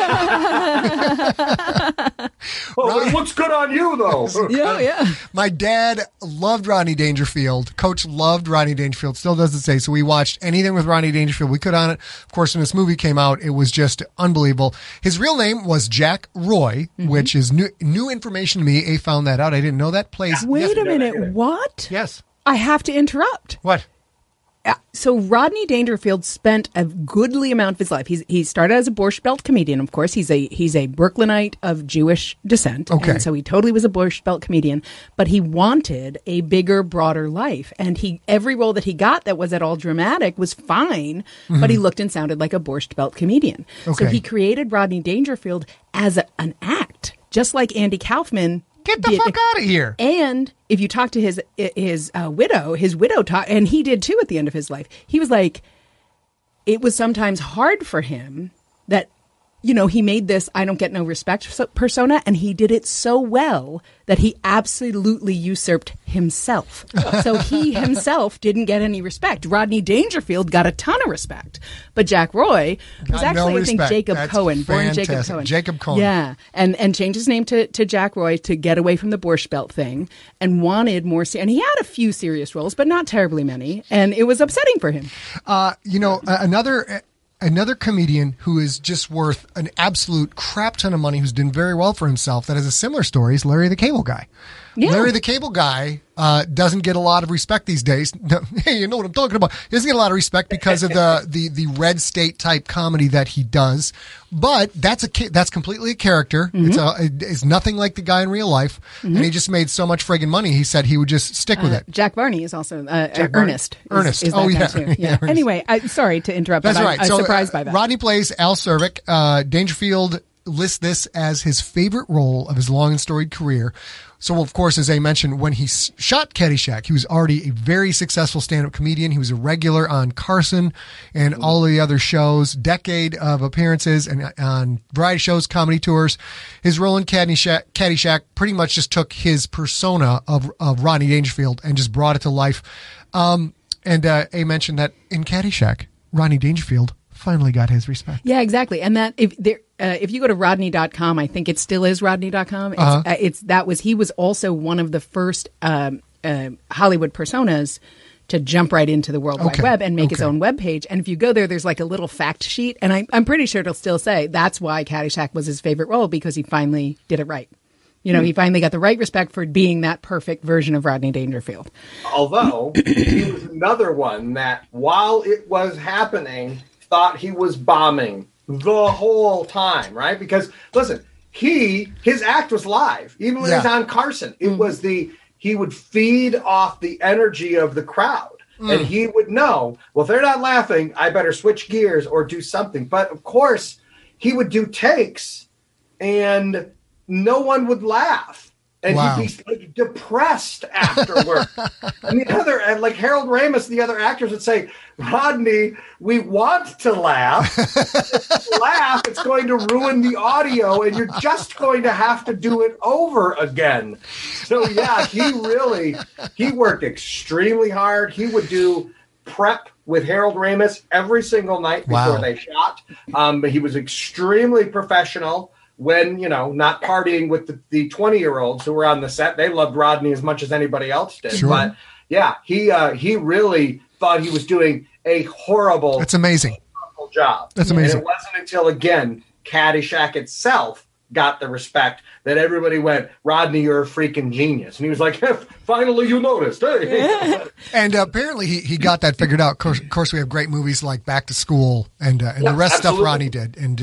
[SPEAKER 3] it looks good on you, though.
[SPEAKER 1] Yeah.
[SPEAKER 2] My dad loved Rodney Dangerfield. Coach loved Rodney Dangerfield. Still does it say. So we watched anything with Rodney Dangerfield we could on it. Of course, when this movie came out, it was just unbelievable. His real name was Jack Roy, which is new information to me. A found that out. I didn't know that. Plays.
[SPEAKER 1] Wait a minute. What?
[SPEAKER 2] Yes.
[SPEAKER 1] I have to interrupt.
[SPEAKER 2] What?
[SPEAKER 1] So Rodney Dangerfield spent a goodly amount of his life. He started as a Borscht Belt comedian, of course. He's a Brooklynite of Jewish descent.
[SPEAKER 2] Okay.
[SPEAKER 1] And so he totally was a Borscht Belt comedian, but he wanted a bigger, broader life. And every role that he got that was at all dramatic was fine, but he looked and sounded like a Borscht Belt comedian.
[SPEAKER 2] Okay.
[SPEAKER 1] So he created Rodney Dangerfield as an act, just like Andy Kaufman.
[SPEAKER 2] Get the fuck out of here.
[SPEAKER 1] And if you talk to his widow talked, and he did too at the end of his life. He was like, it was sometimes hard for him that, he made this I don't get no respect persona, and he did it so well that he absolutely usurped himself. So he himself didn't get any respect. Rodney Dangerfield got a ton of respect. But Jack Roy was actually, I think, Jacob Cohen, born Jacob Cohen.
[SPEAKER 2] Jacob Cohen.
[SPEAKER 1] Yeah, and changed his name to Jack Roy to get away from the Borscht Belt thing and wanted more. And he had a few serious roles, but not terribly many. And it was upsetting for him.
[SPEAKER 2] Another comedian who is just worth an absolute crap ton of money, who's done very well for himself, that has a similar story, is Larry the Cable Guy. Yeah. Larry the Cable Guy doesn't get a lot of respect these days. Hey, you know what I'm talking about. He doesn't get a lot of respect because of the red state type comedy that he does. But that's completely a character. Mm-hmm. It's nothing like the guy in real life. Mm-hmm. And he just made so much friggin' money. He said he would just stick with it.
[SPEAKER 1] Jack Varney is also Ernest.
[SPEAKER 2] Ernest.
[SPEAKER 1] Is that guy too. Yeah. Anyway, sorry to interrupt.
[SPEAKER 2] That's right.
[SPEAKER 1] I'm surprised by that.
[SPEAKER 2] Rodney plays Al Cervic. Dangerfield lists this as his favorite role of his long and storied career. So, of course, as I mentioned, when he shot Caddyshack, he was already a very successful stand-up comedian. He was a regular on Carson and all of the other shows, decade of appearances and on variety shows, comedy tours. His role in Caddyshack pretty much just took his persona of Rodney Dangerfield and just brought it to life. A mentioned that in Caddyshack, Rodney Dangerfield finally got his respect.
[SPEAKER 1] Yeah, exactly. And that if you go to Rodney.com, I think it still is Rodney.com. He was also one of the first Hollywood personas to jump right into the World Wide Web and make his own webpage. And if you go there, there's like a little fact sheet. And I'm pretty sure it'll still say that's why Caddyshack was his favorite role, because he finally did it right. He finally got the right respect for being that perfect version of Rodney Dangerfield.
[SPEAKER 3] Although he was another one that, while it was happening, thought he was bombing the whole time, right? Because listen, his act was live, even when he was on Carson. It was he would feed off the energy of the crowd, and he would know, well, if they're not laughing, I better switch gears or do something. But of course, he would do takes, and no one would laugh. And he'd be like depressed afterward. And like Harold Ramis, the other actors would say, Rodney, we want to laugh. If you laugh, it's going to ruin the audio, and you're just going to have to do it over again. So yeah, he worked extremely hard. He would do prep with Harold Ramis every single night before they shot. But he was extremely professional. When, not partying with the 20-year-olds who were on the set. They loved Rodney as much as anybody else did. Sure. But, yeah, he really thought he was doing a horrible
[SPEAKER 2] That's amazing.
[SPEAKER 3] Job.
[SPEAKER 2] That's amazing.
[SPEAKER 3] And it wasn't until, again, Caddyshack itself got the respect that everybody went, Rodney, you're a freaking genius. And he was like, finally you noticed. Hey.
[SPEAKER 2] And apparently he got that figured out. Of course, we have great movies like Back to School and the rest of stuff Rodney did. And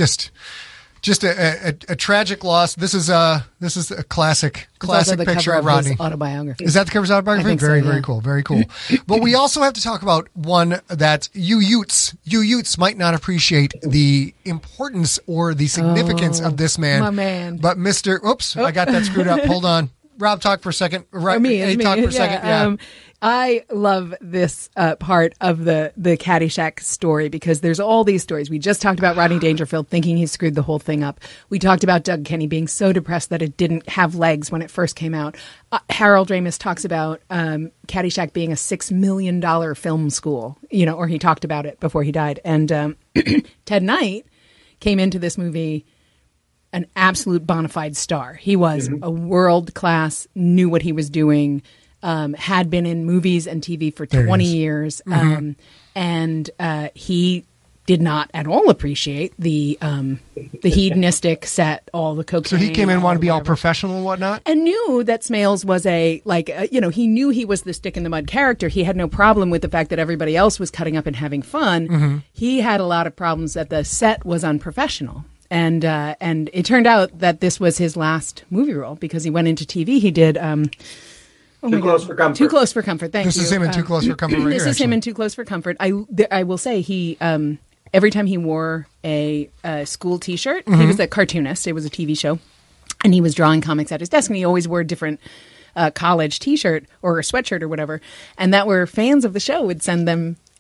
[SPEAKER 2] just a tragic loss. This is a classic picture of Rodney.
[SPEAKER 1] Autobiography.
[SPEAKER 2] Is that the cover of his autobiography?
[SPEAKER 1] Very
[SPEAKER 2] cool. Very cool. But we also have to talk about one that you Utes might not appreciate the importance or the significance of this man.
[SPEAKER 1] My man.
[SPEAKER 2] But I got that screwed up. Hold on. Rob, talk for a second. Right, talk for a second. Yeah.
[SPEAKER 1] I love this part of the Caddyshack story because there's all these stories. We just talked about Rodney Dangerfield thinking he screwed the whole thing up. We talked about Doug Kenny being so depressed that it didn't have legs when it first came out. Harold Ramis talks about Caddyshack being a $6 million film school, or he talked about it before he died. And Ted Knight came into this movie an absolute bona fide star. He was a world class, knew what he was doing, had been in movies and TV for 20 years. And he did not at all appreciate the hedonistic set, all the cocaine.
[SPEAKER 2] So he came in and wanted to be all professional and whatnot?
[SPEAKER 1] And knew that Smales was he knew he was the stick in the mud character. He had no problem with the fact that everybody else was cutting up and having fun. He had a lot of problems that the set was unprofessional. And it turned out that this was his last movie role because he went into TV. He did
[SPEAKER 3] Too Close for Comfort.
[SPEAKER 1] Too Close for Comfort. Thank you.
[SPEAKER 2] This is him in Too Close for Comfort right
[SPEAKER 1] This
[SPEAKER 2] here,
[SPEAKER 1] is him in Too Close for Comfort. I will say he every time he wore a school T-shirt, he was a cartoonist. It was a TV show, and he was drawing comics at his desk, and he always wore a different college T-shirt or a sweatshirt or whatever, and that were fans of the show would send them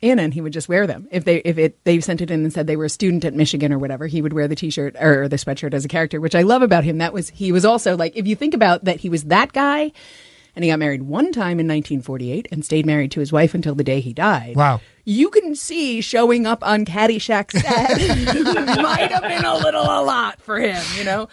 [SPEAKER 1] in, and he would just wear them. If they sent it in and said they were a student at Michigan or whatever, he would wear the T-shirt or the sweatshirt as a character, which I love about him. He was also like, if you think about that, he was that guy, and he got married one time in 1948 and stayed married to his wife until the day he died.
[SPEAKER 2] Wow.
[SPEAKER 1] You can see showing up on Caddyshack set might have been a lot for him, you know.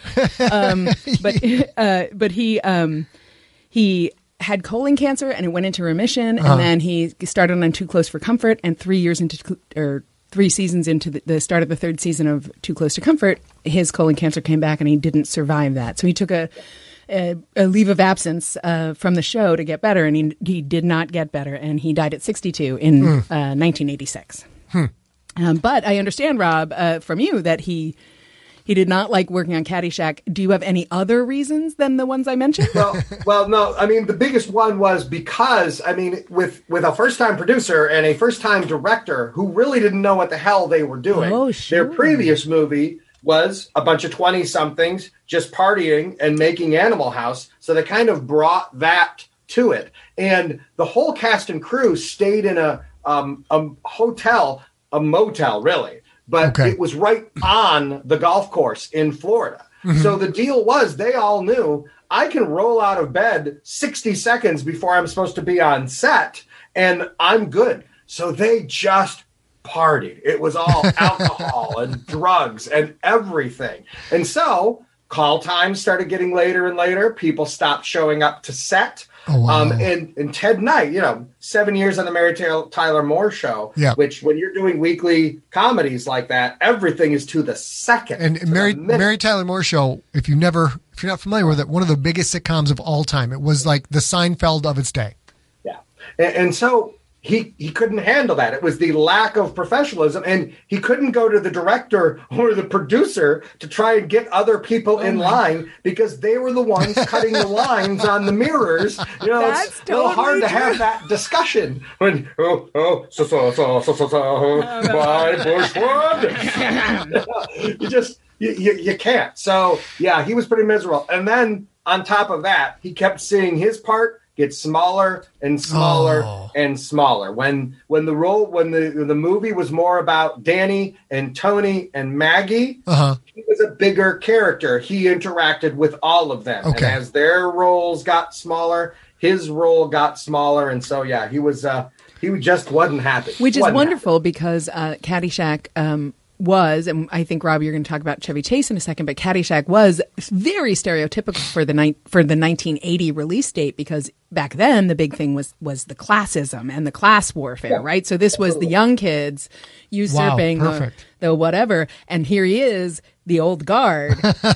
[SPEAKER 1] But he had colon cancer and it went into remission, and then he started on Too Close for Comfort, and 3 seasons into the start of the third season of Too Close to Comfort, his colon cancer came back and he didn't survive that. So he took a leave of absence from the show to get better, and he did not get better, and he died at 62 in 1986. But I understand, Rob, from you that he did not like working on Caddyshack. Do you have any other reasons than the ones I mentioned?
[SPEAKER 3] Well, no. I mean, the biggest one was because, I mean, with a first-time producer and a first-time director who really didn't know what the hell they were doing.
[SPEAKER 1] Oh, sure.
[SPEAKER 3] Their previous movie was a bunch of 20-somethings just partying and making Animal House. So they kind of brought that to it. And the whole cast and crew stayed in a hotel, a motel, really. But it was right on the golf course in Florida. Mm-hmm. So the deal was they all knew I can roll out of bed 60 seconds before I'm supposed to be on set, and I'm good. So they just partied. It was all alcohol and drugs and everything. And so call times started getting later and later. People stopped showing up to set.
[SPEAKER 2] Oh, wow.
[SPEAKER 3] And Ted Knight, 7 years on the Mary Tyler Moore Show, which when you're doing weekly comedies like that, everything is to the second.
[SPEAKER 2] And Mary Tyler Moore Show, if you're not familiar with it, one of the biggest sitcoms of all time. It was like the Seinfeld of its day.
[SPEAKER 3] Yeah. And so he couldn't handle that. It was the lack of professionalism, and he couldn't go to the director or the producer to try and get other people in line because they were the ones cutting the lines on the mirrors. It's a little hard to have that discussion when by Bushwood. You can't. So yeah, he was pretty miserable. And then on top of that, he kept seeing his part get smaller and smaller and smaller. When the movie was more about Danny and Tony and Maggie, he was a bigger character. He interacted with all of them.
[SPEAKER 2] Okay.
[SPEAKER 3] And as their roles got smaller, his role got smaller. And so, yeah, he just wasn't happy.
[SPEAKER 1] Which is wonderful because Caddyshack was, and I think, Rob, you're going to talk about Chevy Chase in a second, but Caddyshack was very stereotypical for the 1980 release date, because back then the big thing was the classism and the class warfare, right? So this was the young kids usurping the whatever, and here he is, the old guard,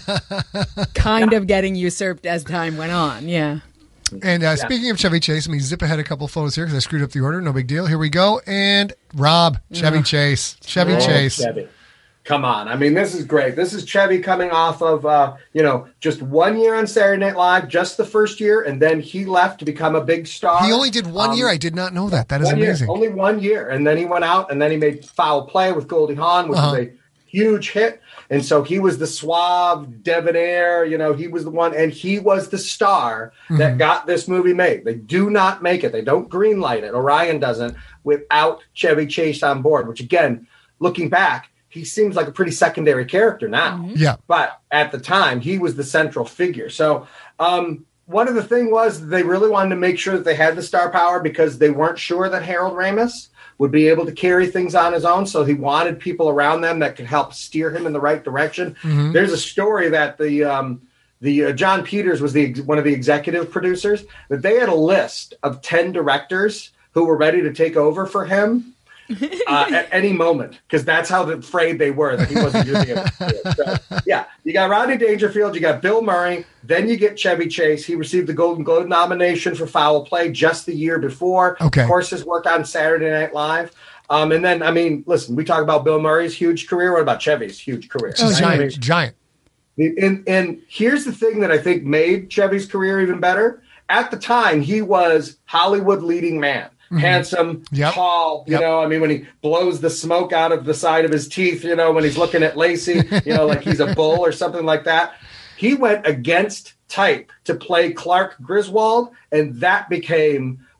[SPEAKER 1] kind of getting usurped as time went on. Yeah.
[SPEAKER 2] And speaking of Chevy Chase, let me zip ahead a couple photos here because I screwed up the order. No big deal. Here we go. And Rob, Chevy Chase. Chevy Chase.
[SPEAKER 3] Chevy. Come on. I mean, this is great. This is Chevy coming off of, just 1 year on Saturday Night Live, just the first year, and then he left to become a big star.
[SPEAKER 2] He only did 1 year? I did not know that. That is amazing.
[SPEAKER 3] Only 1 year. And then he went out, and then he made Foul Play with Goldie Hawn, which was a huge hit. And so he was the suave, debonair, he was the one, and he was the star that got this movie made. They do not make it. They don't greenlight it. Orion doesn't without Chevy Chase on board, which, again, looking back, he seems like a pretty secondary character now.
[SPEAKER 2] Yeah.
[SPEAKER 3] But at the time, he was the central figure. So one of the things was they really wanted to make sure that they had the star power because they weren't sure that Harold Ramis would be able to carry things on his own. So he wanted people around them that could help steer him in the right direction. Mm-hmm. There's a story that the John Peters was one of the executive producers, that they had a list of 10 directors who were ready to take over for him at any moment, because that's how afraid they were that he wasn't using it. So, yeah, you got Rodney Dangerfield, you got Bill Murray, then you get Chevy Chase. He received the Golden Globe nomination for Foul Play just the year before.
[SPEAKER 2] Okay.
[SPEAKER 3] Of course, his work on Saturday Night Live. And then, I mean, listen, we talk about Bill Murray's huge career. What about Chevy's huge career?
[SPEAKER 2] Giant.
[SPEAKER 3] And here's the thing that I think made Chevy's career even better. At the time, he was Hollywood leading man. Handsome, tall, when he blows the smoke out of the side of his teeth, when he's looking at Lacey, like he's a bull or something like that. He went against type to play Clark Griswold, and that became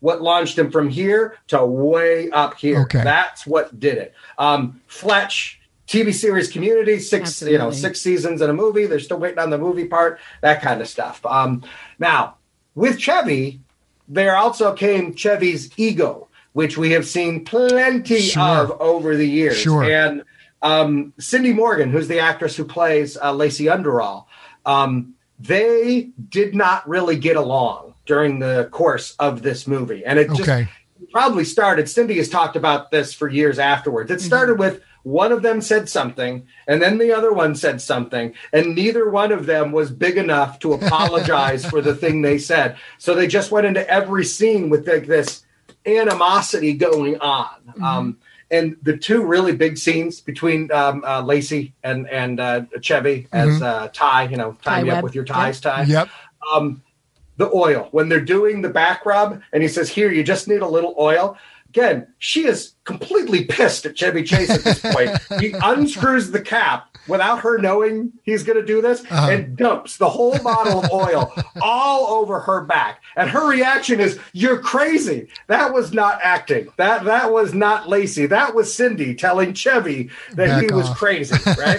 [SPEAKER 3] what launched him from here to way up here.
[SPEAKER 2] Okay.
[SPEAKER 3] That's what did it. Fletch, TV series Community, 6 seasons in a movie. They're still waiting on the movie part, that kind of stuff. Now, with Chevy, there also came Chevy's ego, which we have seen plenty of over the years.
[SPEAKER 2] Sure.
[SPEAKER 3] And Cindy Morgan, who's the actress who plays Lacey Underall, they did not really get along during the course of this movie. And it just probably started, Cindy has talked about this for years afterwards. It started with one of them said something, and then the other one said something, and neither one of them was big enough to apologize for the thing they said. So they just went into every scene with this animosity going on. And the two really big scenes between Lacey and Chevy as Ty, tie me up with your ties, Ty.
[SPEAKER 2] Yep.
[SPEAKER 3] The oil, when they're doing the back rub, and he says, here, you just need a little oil. Again, she is completely pissed at Chevy Chase at this point. He unscrews the cap without her knowing he's going to do this and dumps the whole bottle of oil all over her back. And her reaction is, you're crazy. That was not acting. That was not Lacey. That was Cindy telling Chevy that he was crazy, right?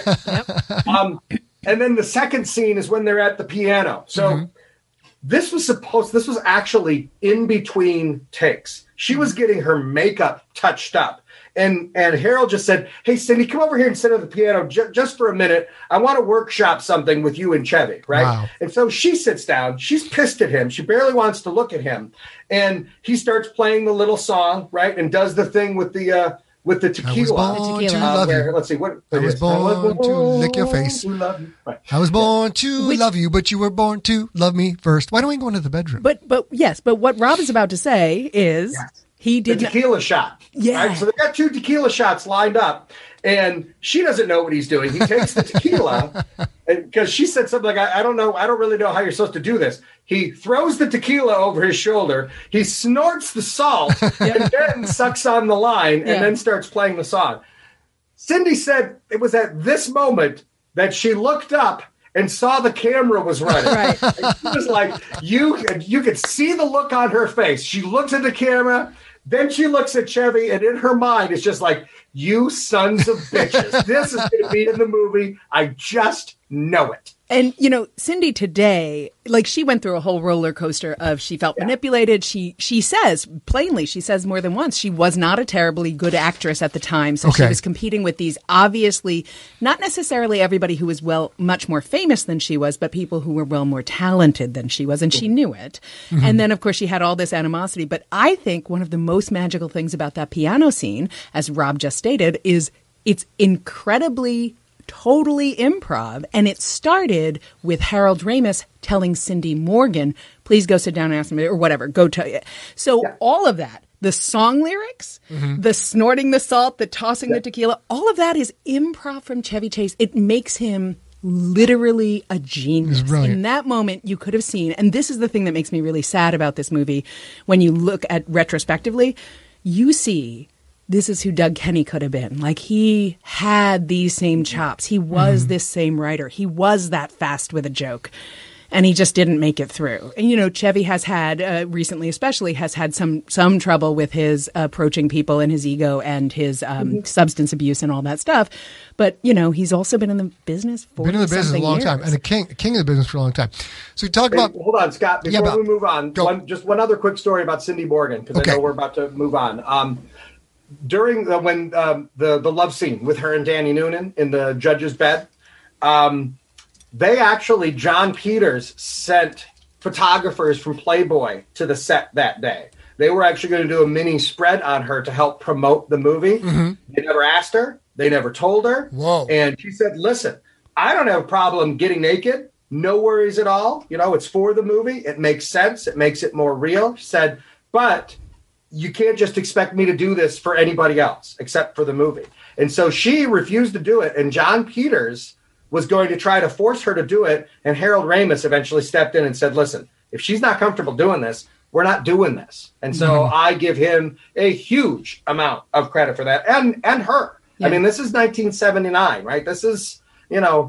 [SPEAKER 3] And then the second scene is when they're at the piano. So this was actually in between takes. She was getting her makeup touched up. And Harold just said, hey, Cindy, come over here and sit at the piano just for a minute. I want to workshop something with you and Chevy, right? Wow. And so she sits down. She's pissed at him. She barely wants to look at him. And he starts playing the little song, right? And does the thing with the tequila.
[SPEAKER 2] I was born to love you.
[SPEAKER 3] Let's see. What
[SPEAKER 2] I was born to lick your face.
[SPEAKER 3] Right.
[SPEAKER 2] I was born to love you, but you were born to love me first. Why don't we go into the bedroom?
[SPEAKER 1] But what Rob is about to say is he did
[SPEAKER 3] the tequila shot.
[SPEAKER 1] Yeah.
[SPEAKER 3] Right? So they got 2 tequila shots lined up, and she doesn't know what he's doing. He takes the tequila, because she said something like, I don't know. I don't really know how you're supposed to do this. He throws the tequila over his shoulder. He snorts the salt and then sucks on the line and then starts playing the song. Cindy said it was at this moment that she looked up and saw the camera was running.
[SPEAKER 1] Right.
[SPEAKER 3] And she was like, you could see the look on her face. She looks at the camera, then she looks at Chevy, and in her mind, it's just like, you sons of bitches. This is going to be in the movie. I just know it.
[SPEAKER 1] And, Cindy today, she went through a whole roller coaster of she felt manipulated. She says, plainly, she says more than once, she was not a terribly good actress at the time. So she was competing with these, obviously, not necessarily everybody who was, much more famous than she was, but people who were, more talented than she was. And she knew it. And then, of course, she had all this animosity. But I think one of the most magical things about that piano scene, as Rob just stated, is it's incredibly totally improv, and it started with Harold Ramis telling Cindy Morgan, please go sit down and ask me, or whatever, go tell you. So all of that, the song lyrics, the snorting the salt, the tossing the tequila, all of that is improv from Chevy Chase. It makes him literally a genius. In that moment, you could have seen, and this is the thing that makes me really sad about this movie, when you look at retrospectively, you see this is who Doug Kenney could have been. He had these same chops. He was this same writer. He was that fast with a joke. And he just didn't make it through. And, Chevy has had, recently especially, has had some trouble with his approaching people and his ego and his substance abuse and all that stuff. But, he's also been in the business for
[SPEAKER 2] a long time. And a king of the business for a long time. So we talk about...
[SPEAKER 3] Hold on, Scott. Before we move on, just one other quick story about Cindy Morgan, because I know we're about to move on. During when the love scene with her and Danny Noonan in the judge's bed, they actually, John Peters sent photographers from Playboy to the set that day. They were actually going to do a mini spread on her to help promote the movie. They never asked her. They never told her.
[SPEAKER 2] Whoa. And
[SPEAKER 3] she said, listen, I don't have a problem getting naked. No worries at all. It's for the movie. It makes sense. It makes it more real. She said, but you can't just expect me to do this for anybody else except for the movie. And so she refused to do it. And John Peters was going to try to force her to do it. And Harold Ramis eventually stepped in and said, listen, if she's not comfortable doing this, we're not doing this. And so I give him a huge amount of credit for that. And her. Yeah. I mean, this is 1979, right? This is,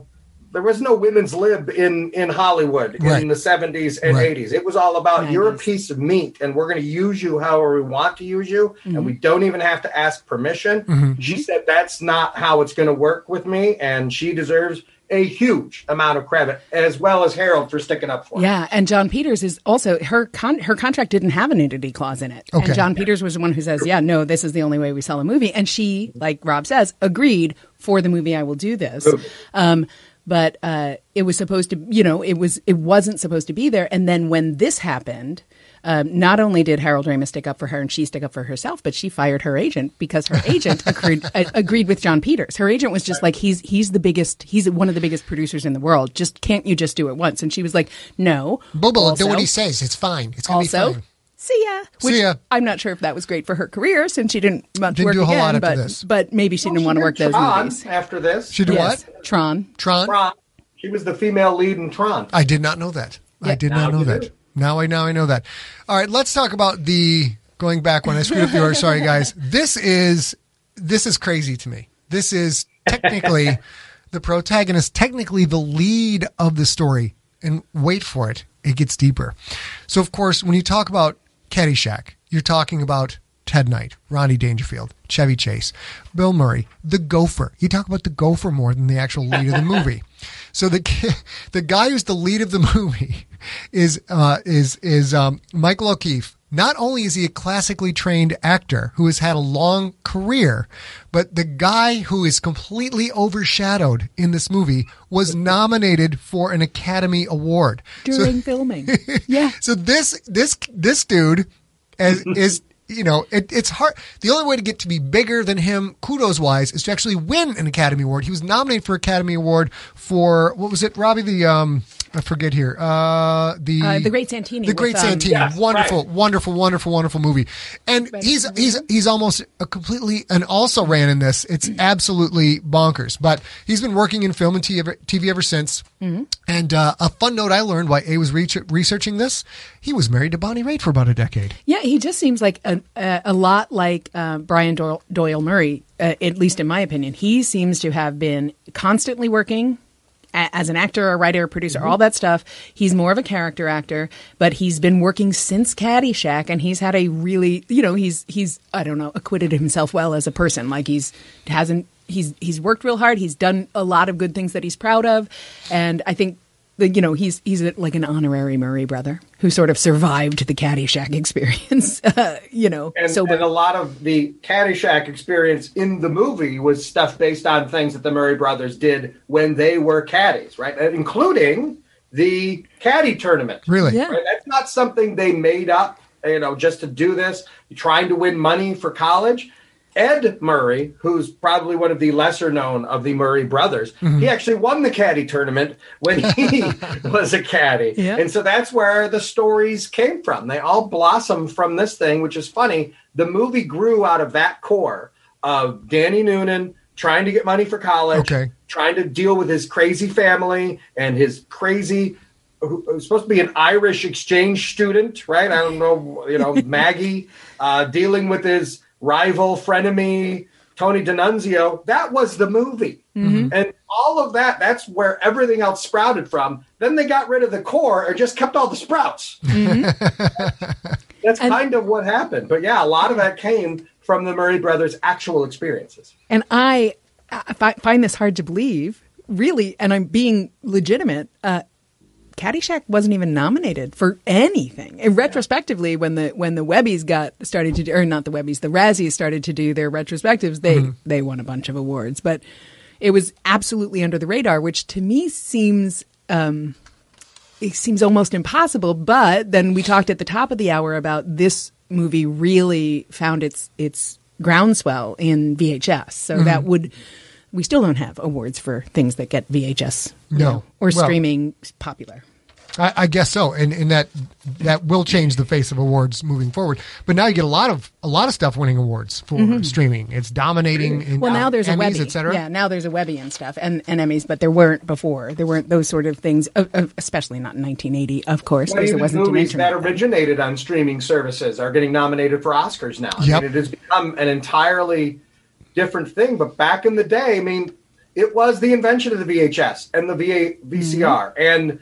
[SPEAKER 3] there was no women's lib in Hollywood in the 70s and 80s. It was all about 90s. You're a piece of meat, and we're going to use you however we want to use you, and we don't even have to ask permission. She said that's not how it's going to work with me, and she deserves a huge amount of credit, as well as Harold for sticking up for her.
[SPEAKER 1] Yeah, and John Peters is also, her contract didn't have a nudity clause in it. Okay. And John Peters was the one who says, yeah, no, this is the only way we sell a movie. And she, like Rob says, agreed, for the movie I will do this. But it was supposed to, it wasn't supposed to be there. And then when this happened, not only did Harold Ramis stick up for her and she stick up for herself, but she fired her agent because her agent agreed with John Peters. Her agent was just like, he's one of the biggest producers in the world. Can't you just do it once? And she was like, no.
[SPEAKER 2] Bobo, do what he says. It's fine. It's going to be fine.
[SPEAKER 1] See ya. See ya. I'm not sure if that was great for her career since she didn't work do a whole again, lot after this. But maybe she didn't want to work those movies.
[SPEAKER 3] After this.
[SPEAKER 2] She did what?
[SPEAKER 1] Tron.
[SPEAKER 3] She was the female lead in Tron.
[SPEAKER 2] I did not know that. I did not know that. Now I know that. All right, let's talk about going back when I screwed up the order. Sorry, guys. This is crazy to me. This is technically the protagonist, technically the lead of the story. And wait for it. It gets deeper. So, of course, when you talk about Caddyshack, you're talking about Ted Knight, Rodney Dangerfield, Chevy Chase, Bill Murray, the Gopher. You talk about the Gopher more than the actual lead of the movie. So the guy who's the lead of the movie is Michael O'Keefe. Not only is he a classically trained actor who has had a long career, but the guy who is completely overshadowed in this movie was nominated for an Academy Award
[SPEAKER 1] during filming. Yeah.
[SPEAKER 2] So this dude is it's hard. The only way to get to be bigger than him, kudos wise, is to actually win an Academy Award. He was nominated for Academy Award for, what was it, Robbie? I forget here.
[SPEAKER 1] The Great Santini.
[SPEAKER 2] The Great Santini. Yes, wonderful movie. And he's almost and also ran in this. It's absolutely bonkers. But he's been working in film and TV ever since. Mm-hmm. And a fun note I learned while A was researching this, he was married to Bonnie Raitt for about a decade.
[SPEAKER 1] Yeah, he just seems like a lot like Brian Doyle Murray, at least in my opinion. He seems to have been constantly working as an actor, a writer, a producer, all that stuff. He's more of a character actor, but he's been working since Caddyshack, and he's had a really, he's I don't know, acquitted himself well as a person. Like he's worked real hard. He's done a lot of good things that he's proud of, and I think he's like an honorary Murray brother who sort of survived the Caddyshack experience.
[SPEAKER 3] And a lot of the Caddyshack experience in the movie was stuff based on things that the Murray brothers did when they were caddies, right? Including the caddy tournament.
[SPEAKER 2] Really?
[SPEAKER 1] Yeah.
[SPEAKER 3] Right? That's not something they made up, just to do this, trying to win money for college. Ed Murray, who's probably one of the lesser known of the Murray brothers, he actually won the caddy tournament when he was a caddy. Yeah. And so that's where the stories came from. They all blossomed from this thing, which is funny. The movie grew out of that core of Danny Noonan trying to get money for college, trying to deal with his crazy family and his crazy, who was supposed to be an Irish exchange student, right? I don't know, Maggie, dealing with his rival, frenemy, Tony D'Annunzio. That was the movie. Mm-hmm. And all of that's where everything else sprouted from. Then they got rid of the core and just kept all the sprouts. Mm-hmm. That's kind of what happened. But yeah, a lot of that came from the Murray brothers' actual experiences.
[SPEAKER 1] And I find this hard to believe, really, and I'm being legitimate. Caddyshack wasn't even nominated for anything. And retrospectively, when the Webbies the Razzies started to do their retrospectives, they won a bunch of awards. But it was absolutely under the radar, which to me seems almost impossible. But then we talked at the top of the hour about this movie really found its groundswell in VHS. So that would. We still don't have awards for things that get VHS or streaming popular.
[SPEAKER 2] I guess so, and that will change the face of awards moving forward. But now you get a lot of stuff winning awards for streaming. It's dominating. In,
[SPEAKER 1] now there's
[SPEAKER 2] Emmys,
[SPEAKER 1] a Webby,
[SPEAKER 2] etc.
[SPEAKER 1] Yeah. Now there's a Webby and stuff, and Emmys, but there weren't before. There weren't those sort of things, especially not in 1980, of course, because there wasn't
[SPEAKER 3] movies that originated on streaming services are getting nominated for Oscars now. Yep. I mean, it has become an entirely different thing. But back in the day, I mean, it was the invention of the VHS and the VCR and,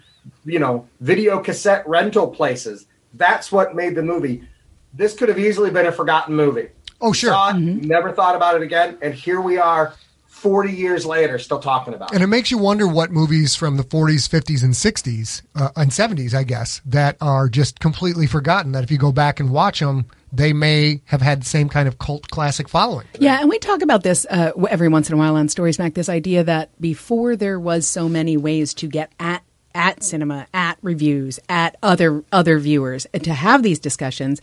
[SPEAKER 3] video cassette rental places. That's what made the movie. This could have easily been a forgotten movie.
[SPEAKER 2] Oh, sure.
[SPEAKER 3] Never thought about it again. And here we are 40 years later still talking about it.
[SPEAKER 2] And it makes you wonder what movies from the 40s, 50s, and 60s, and 70s, I guess, that are just completely forgotten, that if you go back and watch them, they may have had the same kind of cult classic following.
[SPEAKER 1] Yeah, and we talk about this every once in a while on Story Smack, this idea that before there was so many ways to get at cinema, at reviews, at other viewers, and to have these discussions,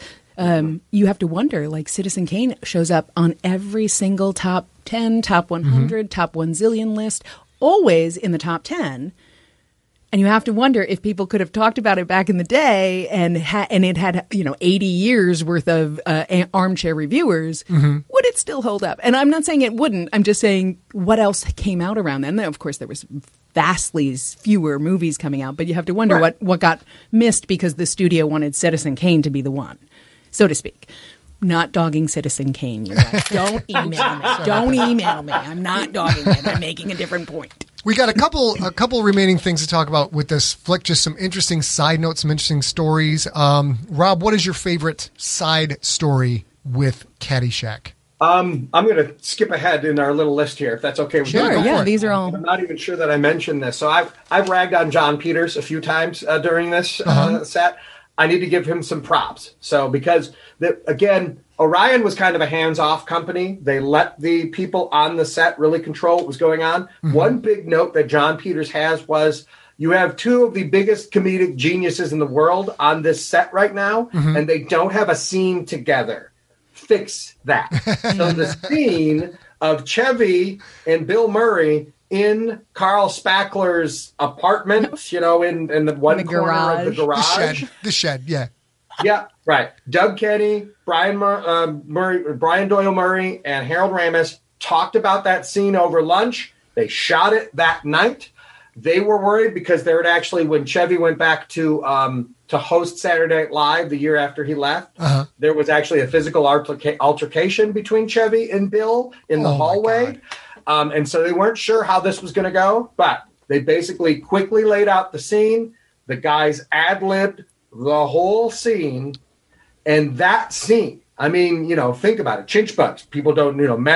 [SPEAKER 1] you have to wonder, like Citizen Kane shows up on every single top 10, top 100, top 1 zillion list, always in the top 10. And you have to wonder if people could have talked about it back in the day and it had 80 years worth of armchair reviewers, would it still hold up? And I'm not saying it wouldn't. I'm just saying what else came out around then. Of course, there was vastly fewer movies coming out, but you have to wonder what got missed because the studio wanted Citizen Kane to be the one, so to speak. Not dogging Citizen Kane, you guys. Don't email me. Don't email me. I'm not dogging it. I'm making a different point.
[SPEAKER 2] We got a couple remaining things to talk about with this flick. Just some interesting side notes, some interesting stories. Rob, what is your favorite side story with Caddyshack?
[SPEAKER 3] I'm going to skip ahead in our little list here, if that's okay with you.
[SPEAKER 1] Sure, yeah, these are all.
[SPEAKER 3] I'm not even sure that I mentioned this. So I've ragged on John Peters a few times during this set. I need to give him some props. So because, again, Orion was kind of a hands-off company. They let the people on the set really control what was going on. One big note that John Peters has was you have two of the biggest comedic geniuses in the world on this set right now, and they don't have a scene together. Fix that. So the scene of Chevy and Bill Murray in Carl Spackler's apartment, in the one corner of the garage.
[SPEAKER 2] The shed, yeah.
[SPEAKER 3] Yeah, right. Doug Kenny, Brian Doyle Murray, and Harold Ramis talked about that scene over lunch. They shot it that night. They were worried because there had actually, when Chevy went back to host Saturday Night Live the year after he left, there was actually a physical altercation between Chevy and Bill in the hallway. And so they weren't sure how this was going to go, but they basically quickly laid out the scene. The guys ad-libbed the whole scene, and that scene, I mean, think about it. Chinch bugs. People don't,